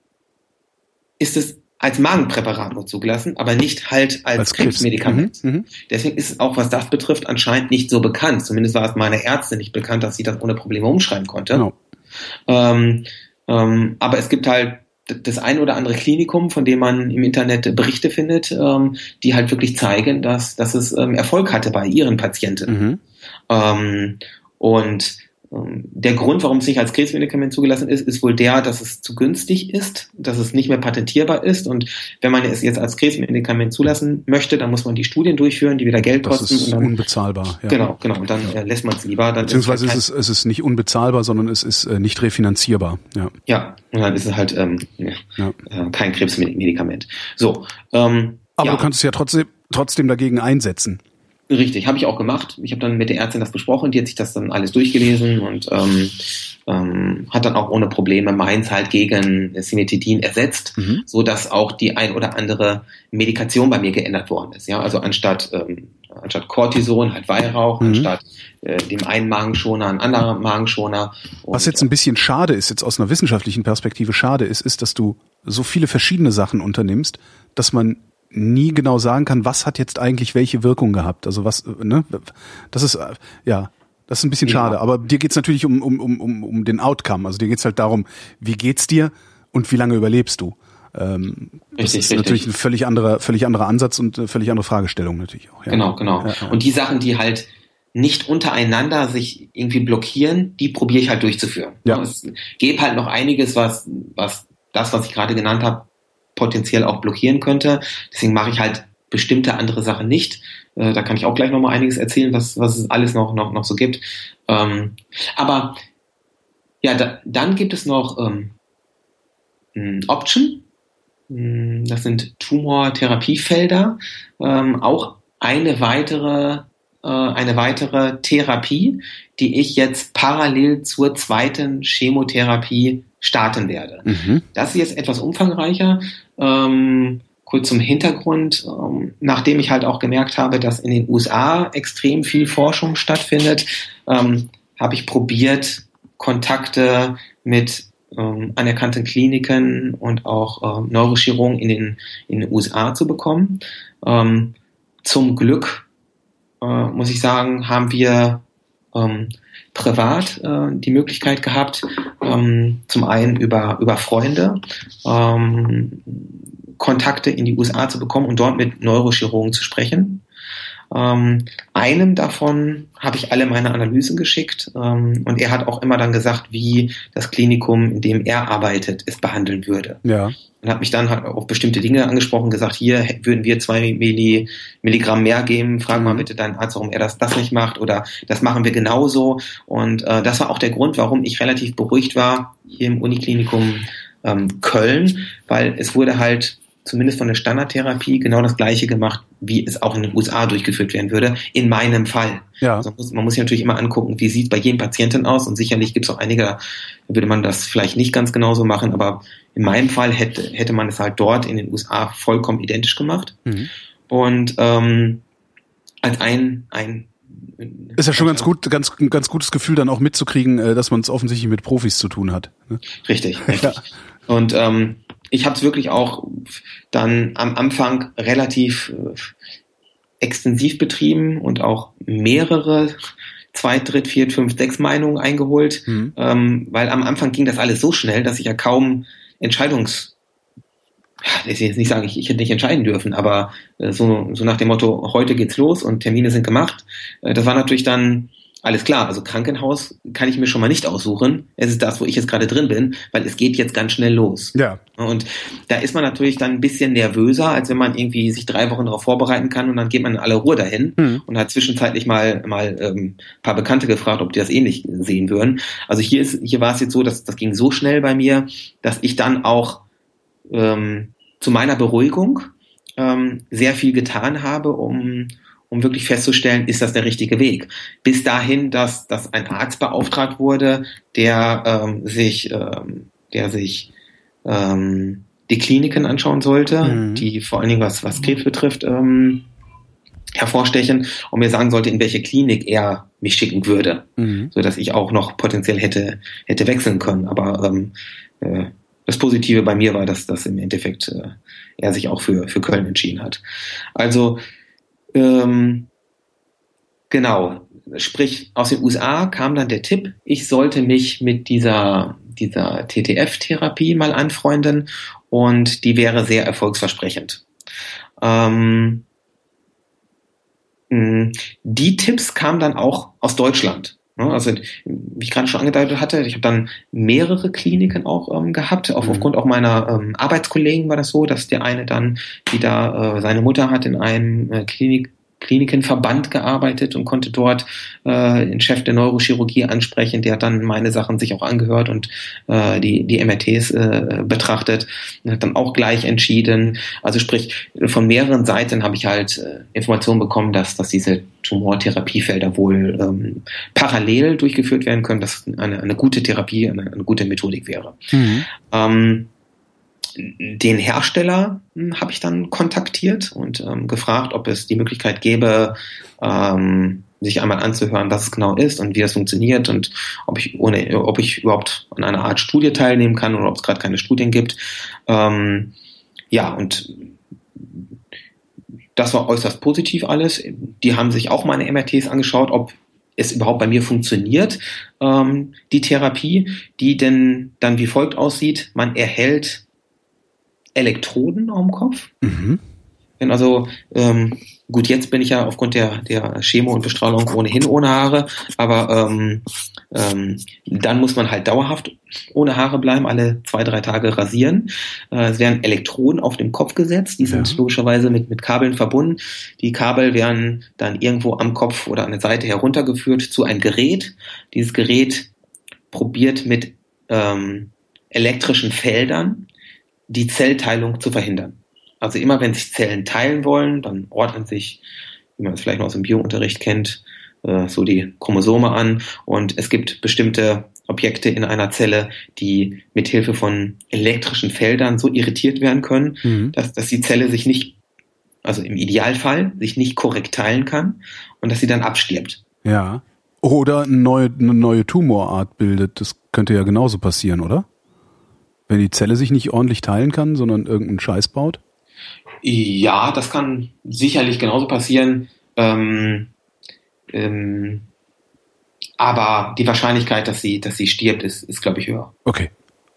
ist es als Magenpräparat nur zugelassen, aber nicht halt als, als Krebsmedikament. Mhm, Deswegen ist es auch, was das betrifft, anscheinend nicht so bekannt. Zumindest war es meiner Ärztin nicht bekannt, dass sie das ohne Probleme umschreiben konnte. Genau. Ähm, ähm, aber es gibt halt das ein oder andere Klinikum, von dem man im Internet Berichte findet, ähm, die halt wirklich zeigen, dass, dass es ähm, Erfolg hatte bei ihren Patienten. Mhm. Ähm, und ähm, der Grund, warum es nicht als Krebsmedikament zugelassen ist, ist wohl der, dass es zu günstig ist, dass es nicht mehr patentierbar ist. Und wenn man es jetzt als Krebsmedikament zulassen möchte, dann muss man die Studien durchführen, die wieder Geld das kosten. Das ist und dann, unbezahlbar. Ja. Genau, genau. Und dann äh, lässt man es lieber. Dann Beziehungsweise ist es, ist, es ist nicht unbezahlbar, sondern es ist äh, nicht refinanzierbar. Ja, ja, und dann ist es halt ähm, ja, ja. Äh, kein Krebsmedikament. So. Ähm, Aber ja. du kannst es ja trotzdem, trotzdem dagegen einsetzen. Richtig, habe ich auch gemacht. Ich habe dann mit der Ärztin das besprochen, die hat sich das dann alles durchgelesen und ähm, ähm, hat dann auch ohne Probleme Mainz halt gegen Cimetidin ersetzt, mhm. so dass auch die ein oder andere Medikation bei mir geändert worden ist. Ja, also anstatt ähm, anstatt Cortison halt Weihrauch, mhm. anstatt äh, dem einen Magenschoner ein anderer Magenschoner. Und, was jetzt ein bisschen schade ist, jetzt aus einer wissenschaftlichen Perspektive schade ist, ist, dass du so viele verschiedene Sachen unternimmst, dass man nie genau sagen kann, was hat jetzt eigentlich welche Wirkung gehabt. Also was, ne, das ist, ja, das ist ein bisschen ja. schade. Aber dir geht's natürlich um, um, um, um den Outcome. Also dir geht's halt darum, wie geht's dir und wie lange überlebst du. Ähm, richtig, das ist richtig. Natürlich ein völlig anderer, völlig anderer Ansatz und eine völlig andere Fragestellung natürlich auch. Ja. Genau, genau. Ja, ja. Und die Sachen, die halt nicht untereinander sich irgendwie blockieren, die probiere ich halt durchzuführen. Ja. Es gibt halt noch einiges, was, was das, was ich gerade genannt habe, potenziell auch blockieren könnte. Deswegen mache ich halt bestimmte andere Sachen nicht. Äh, da kann ich auch gleich noch mal einiges erzählen, was, was es alles noch, noch, noch so gibt. Ähm, aber ja, da, dann gibt es noch ähm, Option. Das sind Tumortherapiefelder. Ähm, auch eine weitere, äh, eine weitere Therapie, die ich jetzt parallel zur zweiten Chemotherapie starten werde. Mhm. Das ist jetzt etwas umfangreicher. Ähm, kurz zum Hintergrund. Ähm, nachdem ich halt auch gemerkt habe, dass in den U S A extrem viel Forschung stattfindet, ähm, habe ich probiert, Kontakte mit ähm, anerkannten Kliniken und auch ähm, Neurochirurgen in den, in den U S A zu bekommen. Ähm, zum Glück, äh, muss ich sagen, haben wir ähm, privat äh, die Möglichkeit gehabt, ähm, zum einen über, über Freunde ähm, Kontakte in die U S A zu bekommen und dort mit Neurochirurgen zu sprechen. Ähm, einem davon habe ich alle meine Analysen geschickt ähm, und er hat auch immer dann gesagt, wie das Klinikum, in dem er arbeitet, es behandeln würde. Ja. Und hat mich dann halt auf bestimmte Dinge angesprochen, gesagt, hier würden wir zwei Milli, Milligramm mehr geben, frag mal bitte deinen Arzt, warum er das, das nicht macht oder das machen wir genauso. Und äh, das war auch der Grund, warum ich relativ beruhigt war hier im Uniklinikum ähm, Köln, weil es wurde halt zumindest von der Standardtherapie genau das Gleiche gemacht, wie es auch in den U S A durchgeführt werden würde, in meinem Fall. Ja. Also man, muss, man muss sich natürlich immer angucken, wie sieht es bei jedem Patienten aus und sicherlich gibt es auch einige, da würde man das vielleicht nicht ganz genauso machen, aber in meinem Fall hätte, hätte man es halt dort in den U S A vollkommen identisch gemacht. Mhm. Und ähm, als ein, ein ist ja schon ganz gut, ganz, ganz gutes Gefühl dann auch mitzukriegen, dass man es offensichtlich mit Profis zu tun hat. Ne? Richtig, richtig. Ja. Und ähm, ich habe es wirklich auch dann am Anfang relativ äh, extensiv betrieben und auch mehrere Zweit-, Dritt-, Viert-, Fünft-, Sechs Meinungen eingeholt, mhm. ähm, weil am Anfang ging das alles so schnell, dass ich ja kaum Entscheidungs... Ich will jetzt nicht sagen, ich, ich hätte nicht entscheiden dürfen, aber äh, so, so nach dem Motto, heute geht's los und Termine sind gemacht, äh, das war natürlich dann alles klar. Also Krankenhaus kann ich mir schon mal nicht aussuchen. Es ist das, wo ich jetzt gerade drin bin, weil es geht jetzt ganz schnell los. Ja. Und da ist man natürlich dann ein bisschen nervöser, als wenn man irgendwie sich drei Wochen darauf vorbereiten kann und dann geht man in aller Ruhe dahin mhm. und hat zwischenzeitlich mal mal ähm, ein paar Bekannte gefragt, ob die das ähnlich sehen würden. Also hier ist hier war es jetzt so, dass das ging so schnell bei mir, dass ich dann auch ähm, zu meiner Beruhigung ähm, sehr viel getan habe, um um wirklich festzustellen, ist das der richtige Weg. Bis dahin, dass, dass ein Arzt beauftragt wurde, der ähm, sich, ähm, der sich ähm, die Kliniken anschauen sollte, mhm. die vor allen Dingen was, was Krebs betrifft, ähm, hervorstechen und mir sagen sollte, in welche Klinik er mich schicken würde, mhm. so dass ich auch noch potenziell hätte hätte wechseln können. Aber ähm, äh, das Positive bei mir war, dass das im Endeffekt äh, er sich auch für für Köln entschieden hat. Also Ähm, genau, sprich aus den U S A kam dann der Tipp, ich sollte mich mit dieser, dieser T T F-Therapie mal anfreunden und die wäre sehr erfolgsversprechend. Ähm, mh, die Tipps kamen dann auch aus Deutschland. Also wie ich gerade schon angedeutet hatte, ich habe dann mehrere Kliniken auch ähm, gehabt. Auf, mhm. Aufgrund auch meiner ähm, Arbeitskollegen war das so, dass der eine dann wieder äh, seine Mutter hat in einem äh, Klinik Klinikenverband gearbeitet und konnte dort äh, den Chef der Neurochirurgie ansprechen. Der hat dann meine Sachen sich auch angehört und äh, die, die M R Ts äh, betrachtet und hat dann auch gleich entschieden. Also sprich, von mehreren Seiten habe ich halt äh, Informationen bekommen, dass, dass diese Tumortherapiefelder wohl ähm, parallel durchgeführt werden können, dass eine, eine gute Therapie, eine, eine gute Methodik wäre. Mhm. Ähm, Den Hersteller hm, habe ich dann kontaktiert und ähm, gefragt, ob es die Möglichkeit gäbe, ähm, sich einmal anzuhören, was es genau ist und wie das funktioniert und ob ich ohne, ob ich überhaupt an einer Art Studie teilnehmen kann oder ob es gerade keine Studien gibt. Ähm, ja, und das war äußerst positiv alles. Die haben sich auch meine M R Ts angeschaut, ob es überhaupt bei mir funktioniert, ähm, die Therapie, die denn dann wie folgt aussieht. Man erhält Elektroden am Kopf. Mhm. Also ähm, gut, jetzt bin ich ja aufgrund der, der Chemo und Bestrahlung ohnehin ohne Haare, aber ähm, ähm, dann muss man halt dauerhaft ohne Haare bleiben, alle zwei, drei Tage rasieren. Äh, es werden Elektroden auf dem Kopf gesetzt, die sind ja. logischerweise mit, mit Kabeln verbunden. Die Kabel werden dann irgendwo am Kopf oder an der Seite heruntergeführt zu einem Gerät. Dieses Gerät probiert mit ähm, elektrischen Feldern die Zellteilung zu verhindern. Also immer wenn sich Zellen teilen wollen, dann ordnen sich, wie man es vielleicht noch aus dem Biounterricht kennt, äh, so die Chromosome an und es gibt bestimmte Objekte in einer Zelle, die mit Hilfe von elektrischen Feldern so irritiert werden können, mhm. dass, dass die Zelle sich nicht, also im Idealfall, sich nicht korrekt teilen kann und dass sie dann abstirbt. Ja. Oder eine neue, eine neue Tumorart bildet. Das könnte ja genauso passieren, oder? Wenn die Zelle sich nicht ordentlich teilen kann, sondern irgendeinen Scheiß baut? Ja, das kann sicherlich genauso passieren. Ähm, ähm, aber die Wahrscheinlichkeit, dass sie, dass sie stirbt, ist, ist glaube ich, höher. Okay.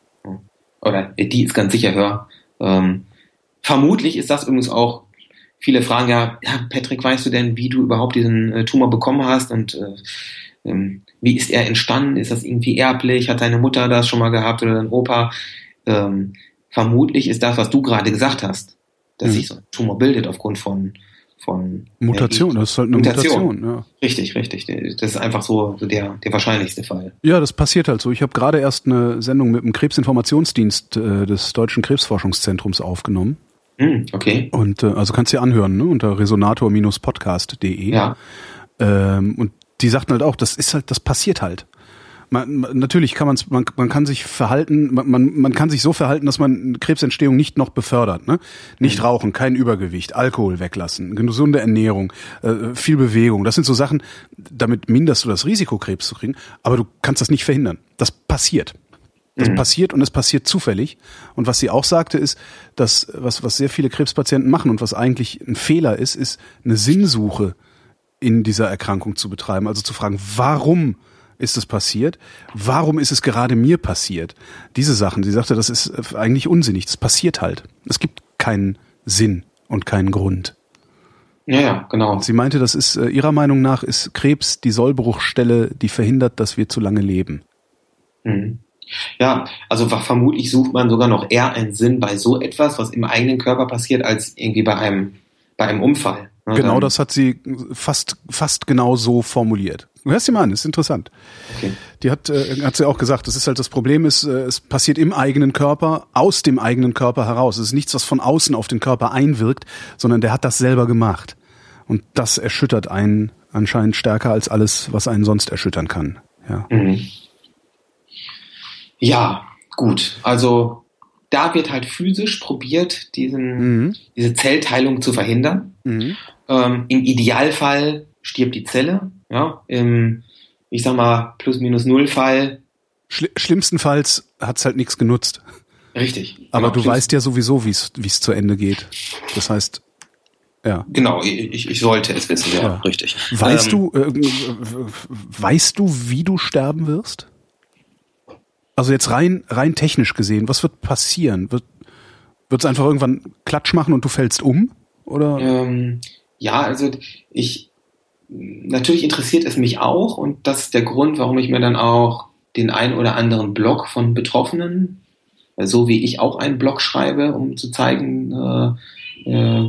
Oder die ist ganz sicher höher. Ähm, vermutlich ist das übrigens auch, viele fragen ja, ja, Patrick, weißt du denn, wie du überhaupt diesen äh, Tumor bekommen hast und äh, ähm, wie ist er entstanden? Ist das irgendwie erblich? Hat deine Mutter das schon mal gehabt oder dein Opa? Ähm, vermutlich ist das, was du gerade gesagt hast, dass mhm. sich so ein Tumor bildet aufgrund von, von Mutation. Das ist halt eine Mutation. Mutation ja. Richtig, richtig. Das ist einfach so der, der wahrscheinlichste Fall. Ja, das passiert halt so. Ich habe gerade erst eine Sendung mit dem Krebsinformationsdienst äh, des Deutschen Krebsforschungszentrums aufgenommen. Mhm, okay. Und äh, also kannst du dir anhören, ne, unter resonator Bindestrich podcast punkt de. Ja. Ähm, und die sagten halt auch, das ist halt, das passiert halt. Man, natürlich kann man's, man, man kann sich verhalten, man, man, man kann sich so verhalten, dass man Krebsentstehung nicht noch befördert, ne? Nicht mhm. rauchen, kein Übergewicht, Alkohol weglassen, gesunde Ernährung, äh, viel Bewegung. Das sind so Sachen, damit minderst du das Risiko, Krebs zu kriegen, aber du kannst das nicht verhindern. Das passiert. Das mhm. passiert und es passiert zufällig. Und was sie auch sagte, ist, dass was, was sehr viele Krebspatienten machen und was eigentlich ein Fehler ist, ist eine Sinnsuche in dieser Erkrankung zu betreiben. Also zu fragen, warum ist es passiert? Warum ist es gerade mir passiert? Diese Sachen, sie sagte, das ist eigentlich unsinnig. Das passiert halt. Es gibt keinen Sinn und keinen Grund. Ja, ja, genau. Und sie meinte, das ist, ihrer Meinung nach, ist Krebs die Sollbruchstelle, die verhindert, dass wir zu lange leben. Mhm. Ja, also vermutlich sucht man sogar noch eher einen Sinn bei so etwas, was im eigenen Körper passiert, als irgendwie bei einem, bei einem Unfall. Genau, dann, das hat sie fast, fast genau so formuliert. Du hörst sie mal an, ist interessant. Okay. Die hat, äh, hat sie auch gesagt, das ist halt das Problem ist, äh, es passiert im eigenen Körper, aus dem eigenen Körper heraus. Es ist nichts, was von außen auf den Körper einwirkt, sondern der hat das selber gemacht. Und das erschüttert einen anscheinend stärker als alles, was einen sonst erschüttern kann. Ja, mhm. Ja, gut. Also da wird halt physisch probiert, diesen, mhm. diese Zellteilung zu verhindern. Mhm. Ähm, im Idealfall stirbt die Zelle. Ja, im, ich sag mal, Plus-Minus-Null-Fall. Schli- schlimmstenfalls hat's halt nichts genutzt. Richtig. Aber genau, du weißt ja sowieso, wie es zu Ende geht. Das heißt, ja. Genau, ich, ich sollte es wissen, ja, ja. Richtig. Weißt ähm, du, äh, weißt du, wie du sterben wirst? Also jetzt rein, rein technisch gesehen, was wird passieren? Wird, wird's einfach irgendwann Klatsch machen und du fällst um? Oder? Ähm, ja, also ich, natürlich interessiert es mich auch und das ist der Grund, warum ich mir dann auch den ein oder anderen Blog von Betroffenen, so wie ich auch einen Blog schreibe, um zu zeigen, äh, äh,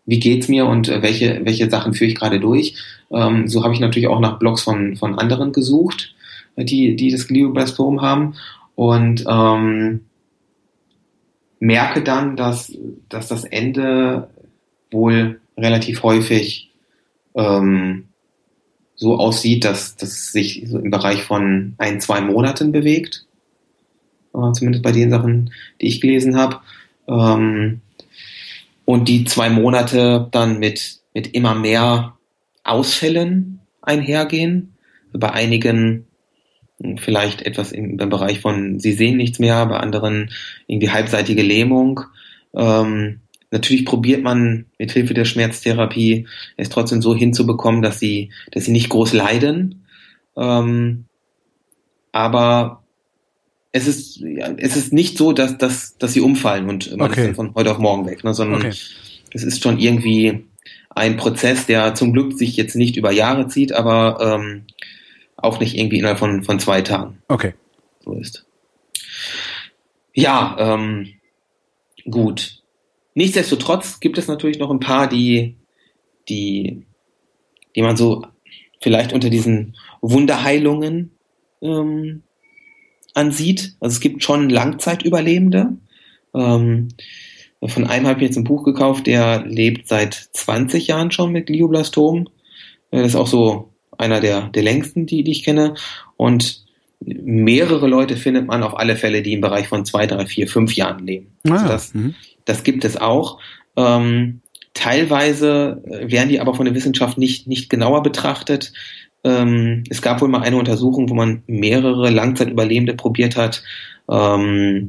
wie geht's mir und äh, welche, welche Sachen führe ich gerade durch. Ähm, so habe ich natürlich auch nach Blogs von, von anderen gesucht, die, die das Glioblastom haben und ähm, merke dann, dass, dass das Ende wohl relativ häufig ähm, so aussieht, dass das sich so im Bereich von ein, zwei Monaten bewegt. Äh, zumindest bei den Sachen, die ich gelesen habe. Ähm, und die zwei Monate dann mit, mit immer mehr Ausfällen einhergehen. Bei einigen vielleicht etwas im, im Bereich von sie sehen nichts mehr, bei anderen irgendwie halbseitige Lähmung. Ähm, natürlich probiert man mit Hilfe der Schmerztherapie es trotzdem so hinzubekommen, dass sie, dass sie nicht groß leiden. Ähm, aber es ist, ja, es ist nicht so, dass, dass, dass sie umfallen und man okay. ist dann von heute auf morgen weg, ne, sondern okay. es ist schon irgendwie ein Prozess, der zum Glück sich jetzt nicht über Jahre zieht, aber ähm, auch nicht irgendwie innerhalb von, von zwei Tagen. Okay. So ist. Ja, ähm, gut. Nichtsdestotrotz gibt es natürlich noch ein paar, die, die, die man so vielleicht unter diesen Wunderheilungen ähm, ansieht. Also es gibt schon Langzeitüberlebende. Ähm, von einem habe ich jetzt ein Buch gekauft, der lebt seit zwanzig Jahren schon mit Glioblastom. Das ist auch so einer der, der längsten, die, die ich kenne. Und mehrere Leute findet man auf alle Fälle, die im Bereich von zwei, drei, vier, fünf Jahren leben. Ah, also das, mhm. das gibt es auch. Ähm, teilweise werden die aber von der Wissenschaft nicht, nicht genauer betrachtet. Ähm, es gab wohl mal eine Untersuchung, wo man mehrere Langzeitüberlebende probiert hat, ähm,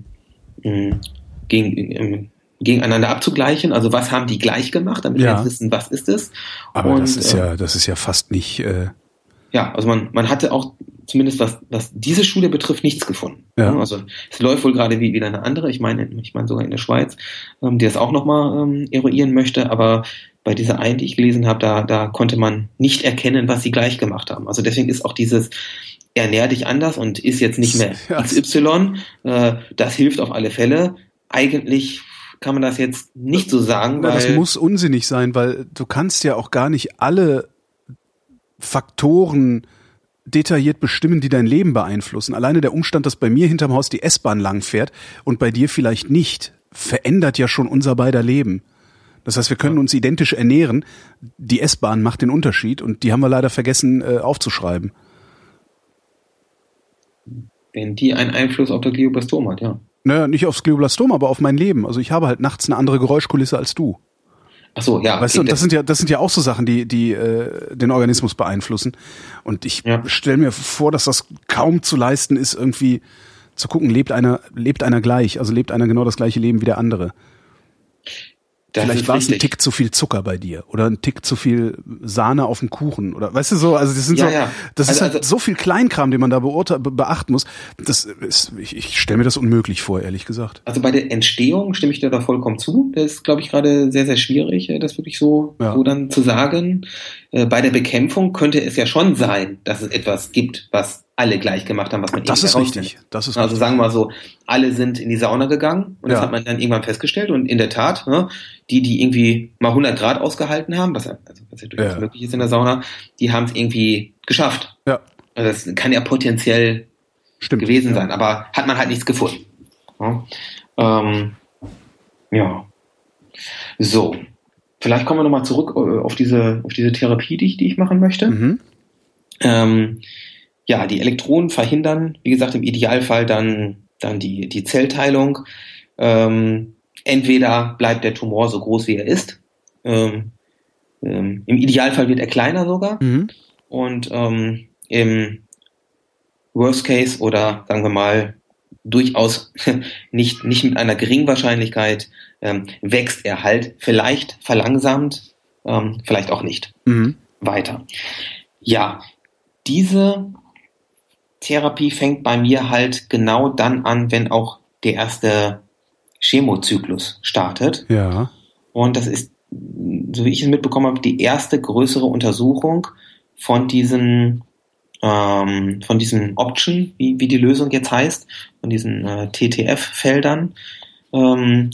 gegen, gegeneinander abzugleichen. Also was haben die gleich gemacht, damit ja. wir jetzt wissen, was ist es. Aber Und, das ist ja, das ist ja fast nicht. Äh ja, also man, man hatte auch zumindest was, was diese Schule betrifft, nichts gefunden. Ja. Also es läuft wohl gerade wie wieder eine andere. Ich meine, ich meine sogar in der Schweiz, ähm, die das auch nochmal ähm, eruieren möchte. Aber bei dieser einen, die ich gelesen habe, da, da konnte man nicht erkennen, was sie gleich gemacht haben. Also deswegen ist auch dieses ernähr dich anders und ist jetzt nicht mehr ja. X Y. Äh, das hilft auf alle Fälle. Eigentlich kann man das jetzt nicht so sagen. Ja, weil das muss unsinnig sein, weil du kannst ja auch gar nicht alle Faktoren detailliert bestimmen, die dein Leben beeinflussen. Alleine der Umstand, dass bei mir hinterm Haus die S-Bahn langfährt und bei dir vielleicht nicht, verändert ja schon unser beider Leben. Das heißt, wir können uns identisch ernähren. Die S-Bahn macht den Unterschied und die haben wir leider vergessen äh, aufzuschreiben. Wenn die einen Einfluss auf das Glioblastom hat, ja. Naja, nicht aufs Glioblastom, aber auf mein Leben. Also ich habe halt nachts eine andere Geräuschkulisse als du. Ach so, ja. Weißt du, und das sind ja, das sind ja auch so Sachen, die, die äh, den Organismus beeinflussen. Und ich ja. stelle mir vor, dass das kaum zu leisten ist, irgendwie zu gucken, lebt einer, lebt einer gleich, also lebt einer genau das gleiche Leben wie der andere. Das Vielleicht war es ein Tick zu viel Zucker bei dir oder ein Tick zu viel Sahne auf dem Kuchen oder weißt du so, also das sind ja, so, ja. das also, ist halt also, so viel Kleinkram, den man da beurte- be- beachten muss. Das ist, ich, ich stelle mir das unmöglich vor, ehrlich gesagt. Also bei der Entstehung stimme ich dir da vollkommen zu. Das ist, glaube ich, gerade sehr, sehr schwierig, das wirklich so, ja. so dann zu sagen. Bei der Bekämpfung könnte es ja schon sein, dass es etwas gibt, was alle gleich gemacht haben, was man das ist richtig. Das ist also richtig. sagen wir mal so, alle sind in die Sauna gegangen und ja. das hat man dann irgendwann festgestellt und in der Tat, ne, die, die irgendwie mal hundert Grad ausgehalten haben, was, also, was ja durchaus ja. möglich ist in der Sauna, die haben es irgendwie geschafft. Ja. Also das kann ja potenziell Stimmt. gewesen ja. sein, aber hat man halt nichts gefunden. Ja. Ähm, ja. So. Vielleicht kommen wir nochmal zurück auf diese, auf diese Therapie, die ich, die ich machen möchte. Mhm. Ähm, Ja, die Elektronen verhindern, wie gesagt, im Idealfall dann, dann die, die Zellteilung. Ähm, entweder bleibt der Tumor so groß, wie er ist. Ähm, ähm, im Idealfall wird er kleiner sogar. Mhm. Und ähm, im Worst Case oder sagen wir mal durchaus nicht, nicht mit einer geringen Wahrscheinlichkeit ähm, wächst er halt vielleicht verlangsamt, ähm, vielleicht auch nicht mhm. weiter. Ja, diese Therapie fängt bei mir halt genau dann an, wenn auch der erste Chemozyklus startet. Ja. Und das ist, so wie ich es mitbekommen habe, die erste größere Untersuchung von diesen ähm, von diesen Option, wie, wie die Lösung jetzt heißt, von diesen äh, T T F-Feldern. Ähm,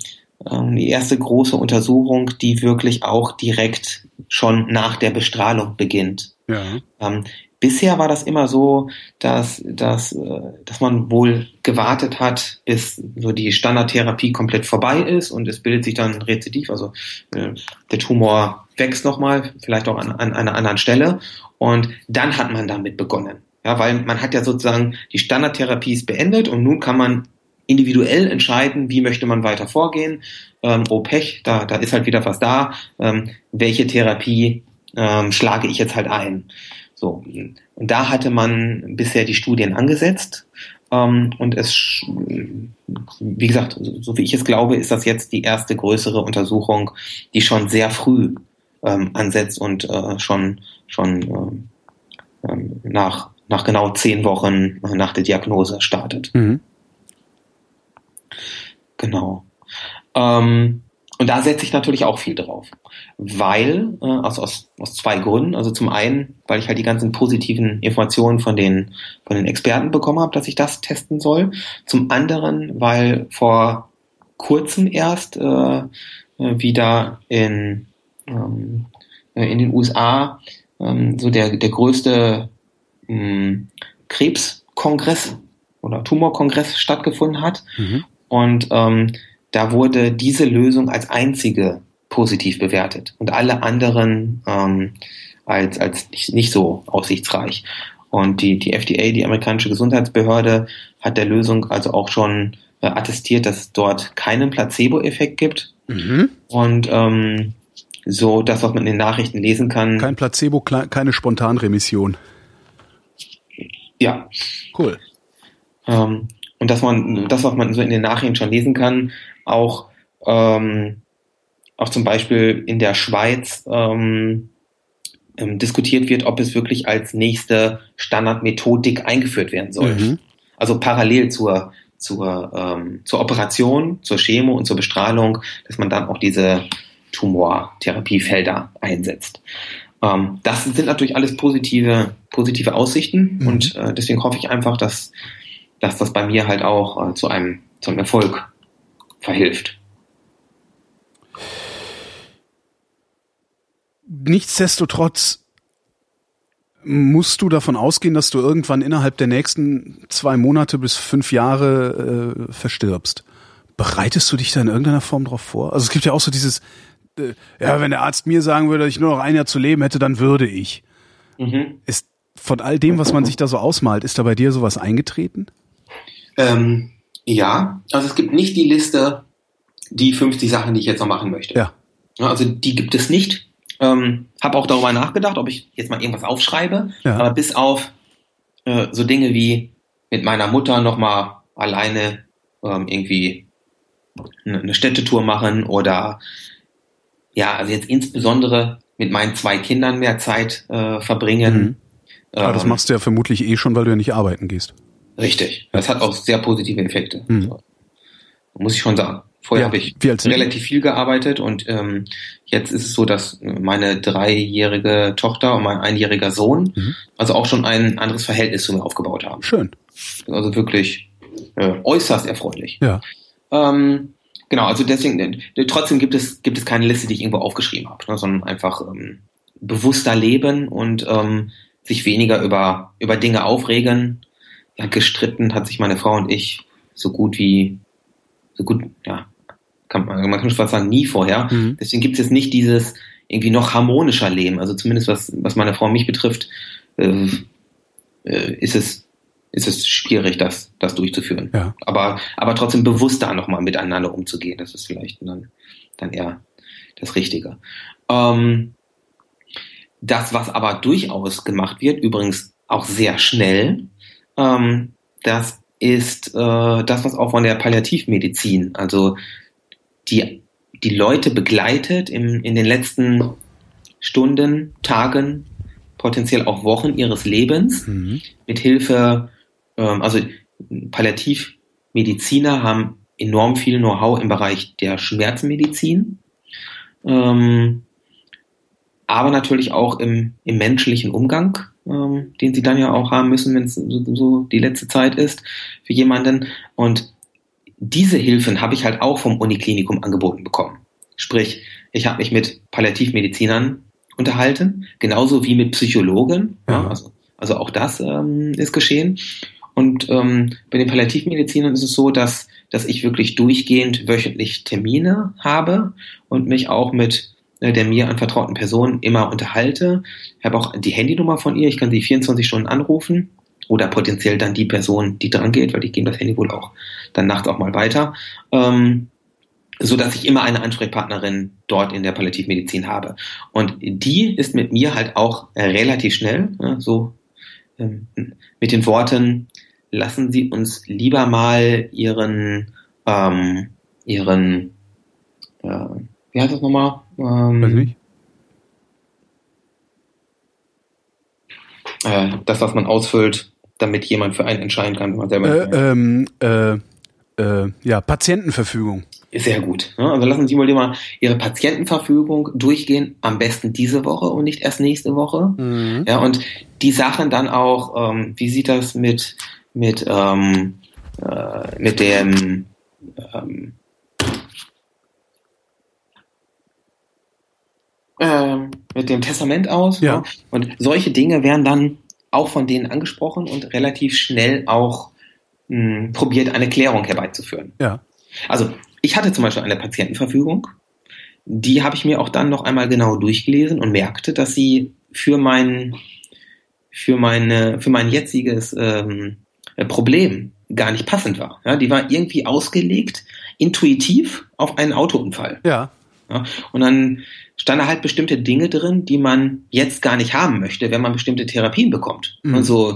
ähm, die erste große Untersuchung, die wirklich auch direkt schon nach der Bestrahlung beginnt. Ja. Ähm, bisher war das immer so, dass, dass, äh, dass man wohl gewartet hat, bis so die Standardtherapie komplett vorbei ist und es bildet sich dann Rezidiv, also äh, der Tumor wächst nochmal, vielleicht auch an, an einer anderen Stelle und dann hat man damit begonnen. Ja, weil man hat ja sozusagen die Standardtherapie ist beendet und nun kann man individuell entscheiden, wie möchte man weiter vorgehen. Ähm, oh Pech, da, da ist halt wieder was da. Ähm, welche Therapie ähm, schlage ich jetzt halt ein? So. Und da hatte man bisher die Studien angesetzt. Ähm, und es, wie gesagt, so, so wie ich es glaube, ist das jetzt die erste größere Untersuchung, die schon sehr früh ähm, ansetzt und äh, schon, schon ähm, nach, nach genau zehn Wochen nach der Diagnose startet. Mhm. Genau. Ähm, und da setze ich natürlich auch viel drauf, weil, äh, aus, aus, aus zwei Gründen, also zum einen, weil ich halt die ganzen positiven Informationen von den, von den Experten bekommen habe, dass ich das testen soll, zum anderen, weil vor kurzem erst äh, wieder in, ähm, in den U S A ähm, so der, der größte ähm, Krebskongress oder Tumorkongress stattgefunden hat. Mhm. Und ähm, da wurde diese Lösung als einzige positiv bewertet und alle anderen ähm, als, als nicht, nicht so aussichtsreich. Und die, die F D A, die amerikanische Gesundheitsbehörde, hat der Lösung also auch schon äh, attestiert, dass es dort keinen Placebo-Effekt gibt. Mhm. Und ähm, so das, was man in den Nachrichten lesen kann. Kein Placebo, keine Spontanremission. Ja. Cool. Ähm, Und dass man, das, was man so in den Nachrichten schon lesen kann, auch, ähm, auch zum Beispiel in der Schweiz ähm, ähm, diskutiert wird, ob es wirklich als nächste Standardmethodik eingeführt werden soll. Mhm. Also parallel zur, zur, ähm, zur Operation, zur Chemo und zur Bestrahlung, dass man dann auch diese Tumortherapiefelder einsetzt. Ähm, das sind natürlich alles positive, positive Aussichten mhm. und äh, deswegen hoffe ich einfach, dass dass das bei mir halt auch äh, zu einem, zu einem Erfolg verhilft. Nichtsdestotrotz musst du davon ausgehen, dass du irgendwann innerhalb der nächsten zwei Monate bis fünf Jahre äh, verstirbst. Bereitest du dich da in irgendeiner Form drauf vor? Also es gibt ja auch so dieses, äh, ja, wenn der Arzt mir sagen würde, dass ich nur noch ein Jahr zu leben hätte, dann würde ich. Mhm. Ist von all dem, was man sich da so ausmalt, ist da bei dir sowas eingetreten? Ähm, ja, also es gibt nicht die Liste, die fünfzig Sachen, die ich jetzt noch machen möchte. Ja. Also die gibt es nicht. Ähm, habe auch darüber nachgedacht, ob ich jetzt mal irgendwas aufschreibe. Ja. Aber bis auf äh, so Dinge wie mit meiner Mutter nochmal alleine ähm, irgendwie eine, eine Städtetour machen oder ja, also jetzt insbesondere mit meinen zwei Kindern mehr Zeit äh, verbringen. Mhm. Aber ähm, das machst du ja vermutlich eh schon, weil du ja nicht arbeiten gehst. Richtig. Das hat auch sehr positive Effekte. Mhm. Also, muss ich schon sagen. Vorher ja, habe ich relativ viel gearbeitet und ähm, jetzt ist es so, dass meine dreijährige Tochter und mein einjähriger Sohn mhm. also auch schon ein anderes Verhältnis zu mir aufgebaut haben. Schön. Also wirklich äh, äußerst erfreulich. Ja. Ähm, genau, also deswegen, äh, trotzdem gibt es gibt es keine Liste, die ich irgendwo aufgeschrieben habe, ne, sondern einfach ähm, bewusster leben und ähm, sich weniger über über Dinge aufregen. Ja, gestritten hat sich meine Frau und ich so gut wie, so gut, ja, kann man, man kann schon fast sagen, nie vorher. Mhm. Deswegen gibt es jetzt nicht dieses irgendwie noch harmonischer Leben. Also zumindest was, was meine Frau und mich betrifft, äh, äh, ist es, ist es schwierig, das, das durchzuführen. Ja. Aber, aber trotzdem bewusster nochmal miteinander umzugehen. Das ist vielleicht dann, dann eher das Richtige. Ähm, das, was aber durchaus gemacht wird, übrigens auch sehr schnell, Ähm, das ist äh, das, was auch von der Palliativmedizin, also die, die Leute begleitet im, in den letzten Stunden, Tagen, potenziell auch Wochen ihres Lebens, mhm. mit Hilfe, ähm, also Palliativmediziner haben enorm viel Know-how im Bereich der Schmerzmedizin, ähm, aber natürlich auch im, im menschlichen Umgang, ähm, den sie dann ja auch haben müssen, wenn es so, so die letzte Zeit ist für jemanden. Und diese Hilfen habe ich halt auch vom Uniklinikum angeboten bekommen. Sprich, ich habe mich mit Palliativmedizinern unterhalten, genauso wie mit Psychologen. Ja, also, also auch das ähm, ist geschehen. Und ähm, bei den Palliativmedizinern ist es so, dass, dass ich wirklich durchgehend wöchentlich Termine habe und mich auch mit äh, der mir anvertrauten Person immer unterhalte. Ich habe auch die Handynummer von ihr, ich kann sie vierundzwanzig Stunden anrufen oder potenziell dann die Person, die dran geht, weil die geben das Handy wohl auch dann nachts auch mal weiter, ähm, so dass ich immer eine Ansprechpartnerin dort in der Palliativmedizin habe. Und die ist mit mir halt auch äh, relativ schnell, ja, so ähm, mit den Worten, lassen Sie uns lieber mal Ihren, ähm, Ihren, äh, wie heißt das nochmal? Ähm, Weiß nicht. Äh, das, was man ausfüllt, damit jemand für einen entscheiden kann, wenn man selber nicht äh, ähm, äh, äh, ja, Patientenverfügung. Sehr gut. Also lassen Sie mal lieber Ihre Patientenverfügung durchgehen, am besten diese Woche und nicht erst nächste Woche. Mhm. Ja, und die Sachen dann auch, ähm, wie sieht das mit mit ähm, äh, mit dem ähm, äh, mit dem Testament aus? Ja. Ja? Und solche Dinge werden dann auch von denen angesprochen und relativ schnell auch mh, probiert, eine Klärung herbeizuführen. Ja. Also ich hatte zum Beispiel eine Patientenverfügung, die habe ich mir auch dann noch einmal genau durchgelesen und merkte, dass sie für mein, für meine, für mein jetziges ähm, Problem gar nicht passend war. Ja, die war irgendwie ausgelegt, intuitiv auf einen Autounfall. Ja. Ja, und dann standen halt bestimmte Dinge drin, die man jetzt gar nicht haben möchte, wenn man bestimmte Therapien bekommt. Mhm. Also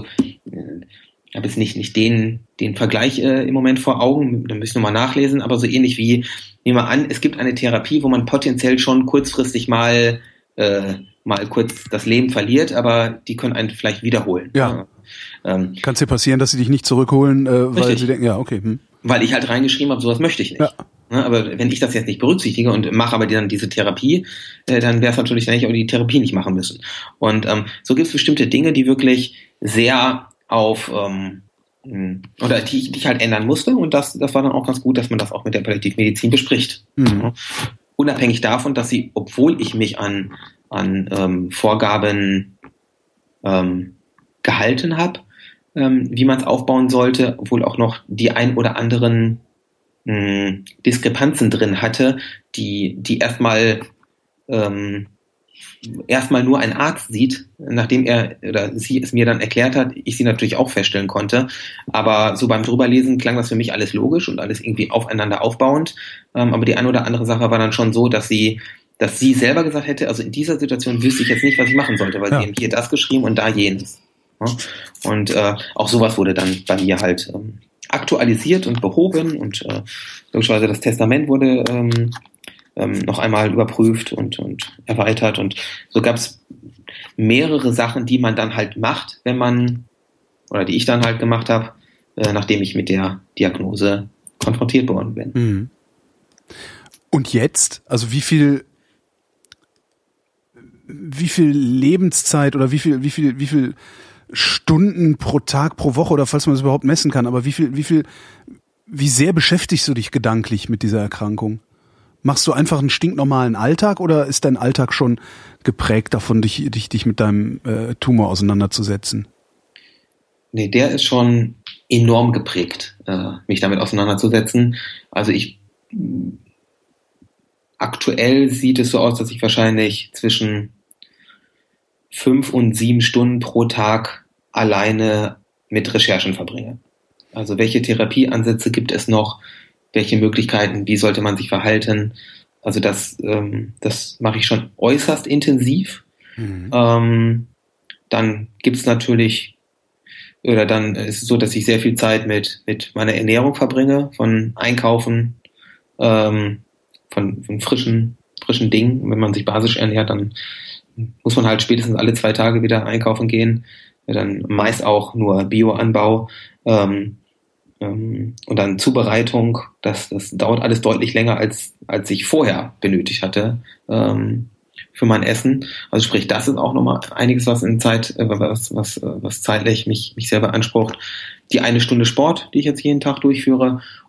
ich habe jetzt nicht, nicht den, den Vergleich äh, im Moment vor Augen, da müssen wir mal nachlesen, aber so ähnlich wie, nehmen wir an, es gibt eine Therapie, wo man potenziell schon kurzfristig mal, äh, mal kurz das Leben verliert, aber die können einen vielleicht wiederholen. Ja. ja. Ähm, Kann es dir passieren, dass sie dich nicht zurückholen, äh, weil richtig. sie denken, ja, okay. Hm. Weil ich halt reingeschrieben habe, sowas möchte ich nicht. Ja. Ja, aber wenn ich das jetzt nicht berücksichtige und mache aber dann diese Therapie, äh, dann wäre es natürlich, dann hätte ich auch die Therapie nicht machen müssen. Und ähm, so gibt es bestimmte Dinge, die wirklich sehr auf ähm, oder die ich, die ich halt ändern musste, und das, das war dann auch ganz gut, dass man das auch mit der Palliativmedizin bespricht. Mhm. Ja. Unabhängig davon, dass sie, obwohl ich mich an, an ähm, Vorgaben ähm, gehalten habe, ähm, wie man es aufbauen sollte, obwohl auch noch die ein oder anderen mh, Diskrepanzen drin hatte, die, die erstmal ähm, erstmal nur ein Arzt sieht, nachdem er oder sie es mir dann erklärt hat, ich sie natürlich auch feststellen konnte. Aber so beim Drüberlesen klang das für mich alles logisch und alles irgendwie aufeinander aufbauend. Ähm, aber die eine oder andere Sache war dann schon so, dass sie, dass sie selber gesagt hätte, also in dieser Situation wüsste ich jetzt nicht, was ich machen sollte, weil ja. sie haben hier das geschrieben und da jenes. Ja? Und äh, auch sowas wurde dann bei mir halt ähm, aktualisiert und behoben, und äh, logischerweise das Testament wurde ähm, Ähm, noch einmal überprüft und, und erweitert, und so gab es mehrere Sachen, die man dann halt macht, wenn man, oder die ich dann halt gemacht habe, äh, nachdem ich mit der Diagnose konfrontiert worden bin. Mhm. Und jetzt, also wie viel wie viel Lebenszeit oder wie viel wie viel wie viel Stunden pro Tag, pro Woche, oder falls man es überhaupt messen kann, aber wie viel wie viel wie sehr beschäftigst du dich gedanklich mit dieser Erkrankung? Machst du einfach einen stinknormalen Alltag, oder ist dein Alltag schon geprägt davon, dich, dich, dich mit deinem äh, Tumor auseinanderzusetzen? Nee, der ist schon enorm geprägt, äh, mich damit auseinanderzusetzen. Also ich, aktuell sieht es so aus, dass ich wahrscheinlich zwischen fünf und sieben Stunden pro Tag alleine mit Recherchen verbringe. Also welche Therapieansätze gibt es noch? Welche Möglichkeiten, wie sollte man sich verhalten? Also das, ähm, das mache ich schon äußerst intensiv. Mhm. Ähm, dann gibt's natürlich, oder dann ist es so, dass ich sehr viel Zeit mit, mit meiner Ernährung verbringe, von Einkaufen, ähm, von, von frischen, frischen Dingen. Wenn man sich basisch ernährt, dann muss man halt spätestens alle zwei Tage wieder einkaufen gehen. Dann meist auch nur Bioanbau. Ähm, Und dann Zubereitung, das, das dauert alles deutlich länger, als, als ich vorher benötigt hatte ähm, für mein Essen. Also sprich, das ist auch nochmal einiges, was in Zeit, äh, was, was, was zeitlich mich, mich sehr beansprucht. Die eine Stunde Sport, die ich jetzt jeden Tag durchführe,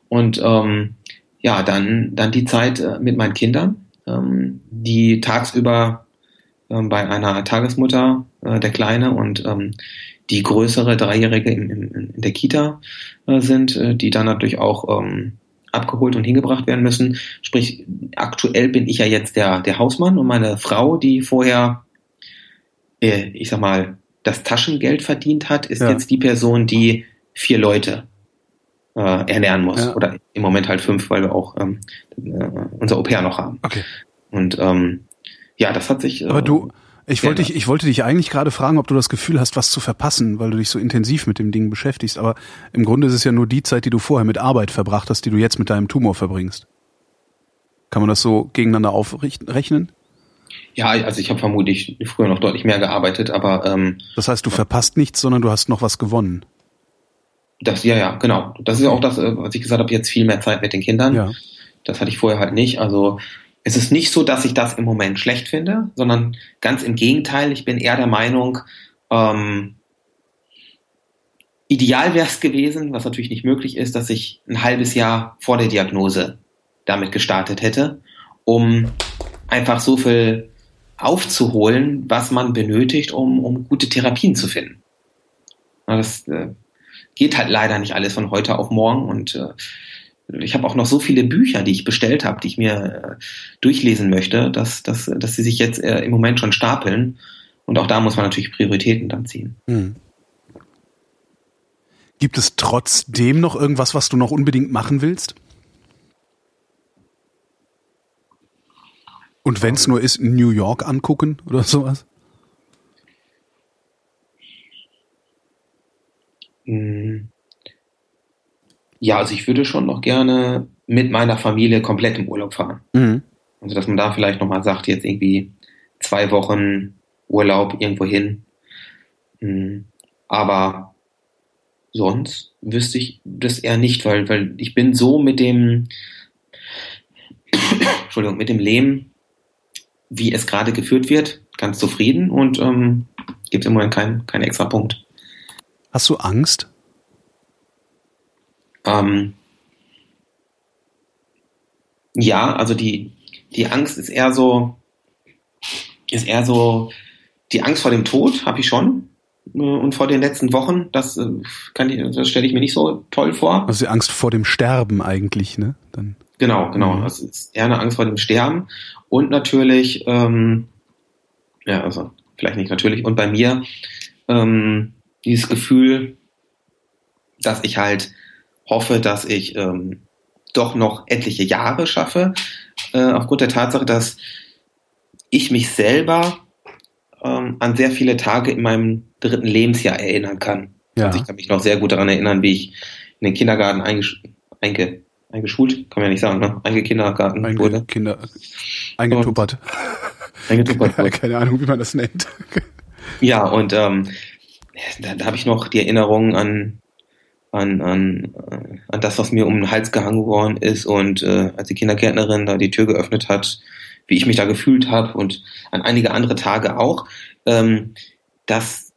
Und ähm, ja, dann, dann die Zeit äh, mit meinen Kindern, ähm, die tagsüber ähm, bei einer Tagesmutter, äh, der Kleine, und ähm, die größere Dreijährige in, in, in der Kita äh, sind, äh, die dann natürlich auch ähm, abgeholt und hingebracht werden müssen. Sprich, aktuell bin ich ja jetzt der, der Hausmann, und meine Frau, die vorher, äh, ich sag mal, das Taschengeld verdient hat, ist ja jetzt die Person, die vier Leute äh, ernähren muss. Ja. Oder im Moment halt fünf, weil wir auch ähm, äh, unser Au-pair noch haben. Okay. Und ähm, ja, das hat sich... Äh, Aber du, ich wollte dich, ich wollte dich eigentlich gerade fragen, ob du das Gefühl hast, was zu verpassen, weil du dich so intensiv mit dem Ding beschäftigst. Aber im Grunde ist es ja nur die Zeit, die du vorher mit Arbeit verbracht hast, die du jetzt mit deinem Tumor verbringst. Kann man das so gegeneinander aufrechnen? Ja, also ich habe vermutlich früher noch deutlich mehr gearbeitet, aber... Ähm, das heißt, du verpasst nichts, sondern du hast noch was gewonnen. Das, ja, ja, genau. Das ist ja auch das, was ich gesagt habe, jetzt viel mehr Zeit mit den Kindern. Ja. Das hatte ich vorher halt nicht. Also es ist nicht so, dass ich das im Moment schlecht finde, sondern ganz im Gegenteil. Ich bin eher der Meinung, ähm, ideal wäre es gewesen, was natürlich nicht möglich ist, dass ich ein halbes Jahr vor der Diagnose damit gestartet hätte, um einfach so viel aufzuholen, was man benötigt, um, um gute Therapien zu finden. Das äh, geht halt leider nicht alles von heute auf morgen, und äh, ich habe auch noch so viele Bücher, die ich bestellt habe, die ich mir äh, durchlesen möchte, dass, dass, dass sie sich jetzt äh, im Moment schon stapeln, und auch da muss man natürlich Prioritäten dann ziehen. Hm. Gibt es trotzdem noch irgendwas, was du noch unbedingt machen willst? Und wenn es nur ist, New York angucken oder sowas? Ja, also ich würde schon noch gerne mit meiner Familie komplett im Urlaub fahren. Mhm. Also dass man da vielleicht nochmal sagt, jetzt irgendwie zwei Wochen Urlaub irgendwo hin. Aber sonst wüsste ich das eher nicht, weil, weil ich bin so mit dem Entschuldigung, mit dem Leben, wie es gerade geführt wird, ganz zufrieden, und ähm, gibt im Moment keinen keinen extra Punkt. Hast du Angst? Ähm, ja, also die, die Angst ist eher so, ist eher so, die Angst vor dem Tod habe ich schon, äh, und vor den letzten Wochen, das, äh, kann ich, das stelle ich mir nicht so toll vor. Also die Angst vor dem Sterben eigentlich, ne? Dann. Genau, genau. Mhm. Das ist eher eine Angst vor dem Sterben, und natürlich, ähm, ja, also vielleicht nicht natürlich, und bei mir ähm, dieses Gefühl, dass ich halt hoffe, dass ich ähm, doch noch etliche Jahre schaffe, äh, aufgrund der Tatsache, dass ich mich selber ähm, an sehr viele Tage in meinem dritten Lebensjahr erinnern kann. Ja. Also ich kann mich noch sehr gut daran erinnern, wie ich in den Kindergarten eingesch- einge- eingeschult, kann man ja nicht sagen, ne? Eingekindergarten Einge- wurde. Kinder- eingetuppert. Eingetuppert wurde. Keine Ahnung, wie man das nennt. Ja, und ähm, da, da habe ich noch die Erinnerung an An, an, an das, was mir um den Hals gehangen worden ist, und äh, als die Kindergärtnerin da die Tür geöffnet hat, wie ich mich da gefühlt habe, und an einige andere Tage auch. Ähm, das,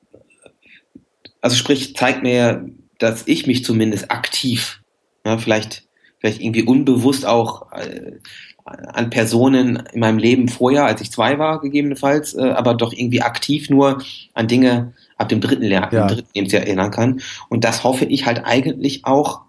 also sprich, zeigt mir, dass ich mich zumindest aktiv, ja, vielleicht, vielleicht irgendwie unbewusst auch äh, an Personen in meinem Leben vorher, als ich zwei war, gegebenenfalls, äh, aber doch irgendwie aktiv nur an Dinge ab dem dritten, Lehr- ja. dritten Lebensjahr erinnern kann. Und das hoffe ich halt eigentlich auch,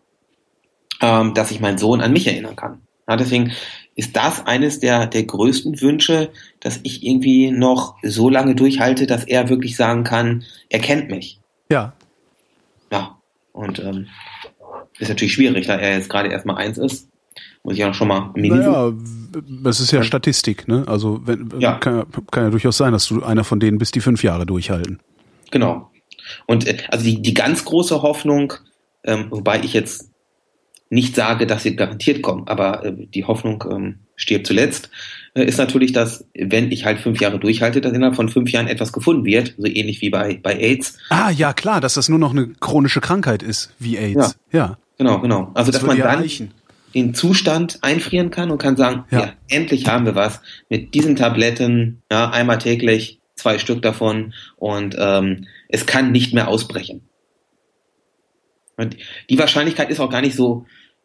ähm, dass ich meinen Sohn an mich erinnern kann. Ja, deswegen ist das eines der, der größten Wünsche, dass ich irgendwie noch so lange durchhalte, dass er wirklich sagen kann, er kennt mich. Ja. Ja, und ähm, ist natürlich schwierig, da er jetzt gerade erst mal eins ist. Muss ich ja schon mal naja, das ist ja, ja Statistik, ne? Also wenn, ja. Kann, kann ja durchaus sein, dass du einer von denen bist, die fünf Jahre durchhalten. Genau. Und äh, also die, die ganz große Hoffnung, ähm, wobei ich jetzt nicht sage, dass sie garantiert kommen, aber äh, die Hoffnung ähm, stirbt zuletzt, äh, ist natürlich, dass, wenn ich halt fünf Jahre durchhalte, dass innerhalb von fünf Jahren etwas gefunden wird, so ähnlich wie bei, bei AIDS. Ah, ja, klar, dass das nur noch eine chronische Krankheit ist, wie AIDS. Ja, ja. Genau, genau. Also, das dass man dann reichen. Den Zustand einfrieren kann und kann sagen, ja. ja, endlich haben wir was mit diesen Tabletten, ja, einmal täglich, zwei Stück davon, und ähm, es kann nicht mehr ausbrechen. Und die Wahrscheinlichkeit ist auch gar nicht so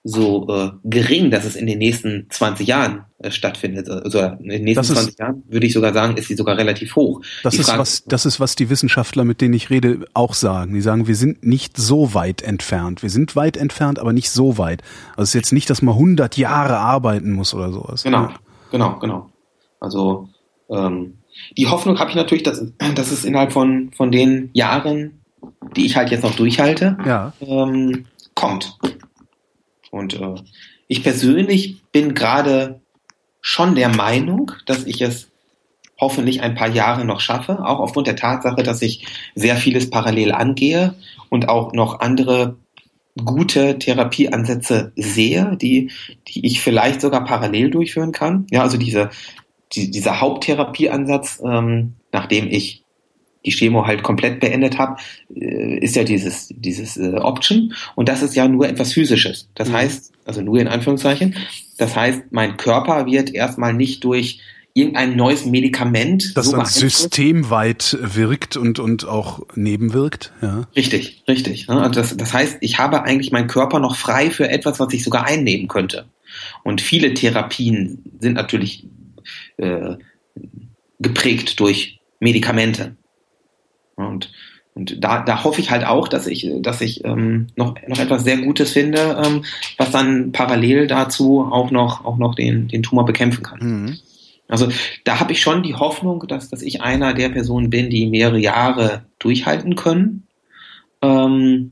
so äh, gering, dass es in den nächsten zwanzig Jahren äh, stattfindet. Also in den nächsten ist, zwanzig Jahren würde ich sogar sagen, ist sie sogar relativ hoch. Das die ist Frage, was, das ist was die Wissenschaftler, mit denen ich rede, auch sagen. Die sagen, wir sind nicht so weit entfernt. Wir sind weit entfernt, aber nicht so weit. Also es ist jetzt nicht, dass man hundert Jahre arbeiten muss oder sowas. Genau, ja. genau, genau. Also ähm, die Hoffnung habe ich natürlich, dass, dass es innerhalb von, von den Jahren, die ich halt jetzt noch durchhalte, ja. ähm, kommt. Und äh, ich persönlich bin gerade schon der Meinung, dass ich es hoffentlich ein paar Jahre noch schaffe, auch aufgrund der Tatsache, dass ich sehr vieles parallel angehe und auch noch andere gute Therapieansätze sehe, die, die ich vielleicht sogar parallel durchführen kann. Ja, also diese, die, dieser Haupttherapieansatz, ähm, nachdem ich die Chemo halt komplett beendet habe, äh, ist ja dieses, dieses äh, Option. Und das ist ja nur etwas Physisches. Das mhm. heißt, also nur in Anführungszeichen, das heißt, mein Körper wird erstmal nicht durch irgendein neues Medikament das so dann systemweit wirkt und, und auch nebenwirkt. Ja. Richtig, richtig. Ne? Also das, das heißt, ich habe eigentlich meinen Körper noch frei für etwas, was ich sogar einnehmen könnte. Und viele Therapien sind natürlich äh, geprägt durch Medikamente. Und, und da, da hoffe ich halt auch, dass ich, dass ich ähm, noch, noch etwas sehr Gutes finde, ähm, was dann parallel dazu auch noch, auch noch den, den Tumor bekämpfen kann. Mhm. Also da habe ich schon die Hoffnung, dass, dass ich einer der Personen bin, die mehrere Jahre durchhalten können. Ähm,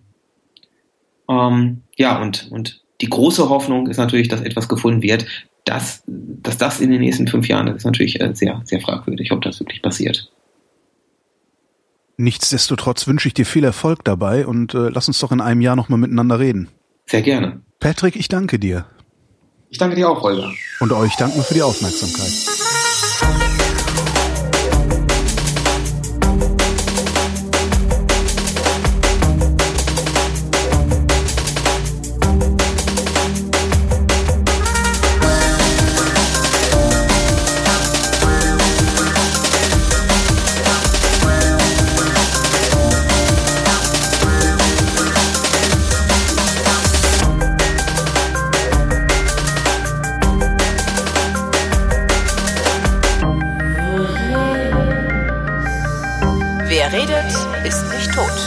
ähm, ja, und, und die große Hoffnung ist natürlich, dass etwas gefunden wird. Dass, dass das in den nächsten fünf Jahren, das ist natürlich sehr, sehr fragwürdig, ob das wirklich passiert. Nichtsdestotrotz wünsche ich dir viel Erfolg dabei und äh, lass uns doch in einem Jahr nochmal miteinander reden. Sehr gerne. Patrick, ich danke dir. Ich danke dir auch, Holger. Und euch danken wir für die Aufmerksamkeit. Wer redet, ist nicht tot.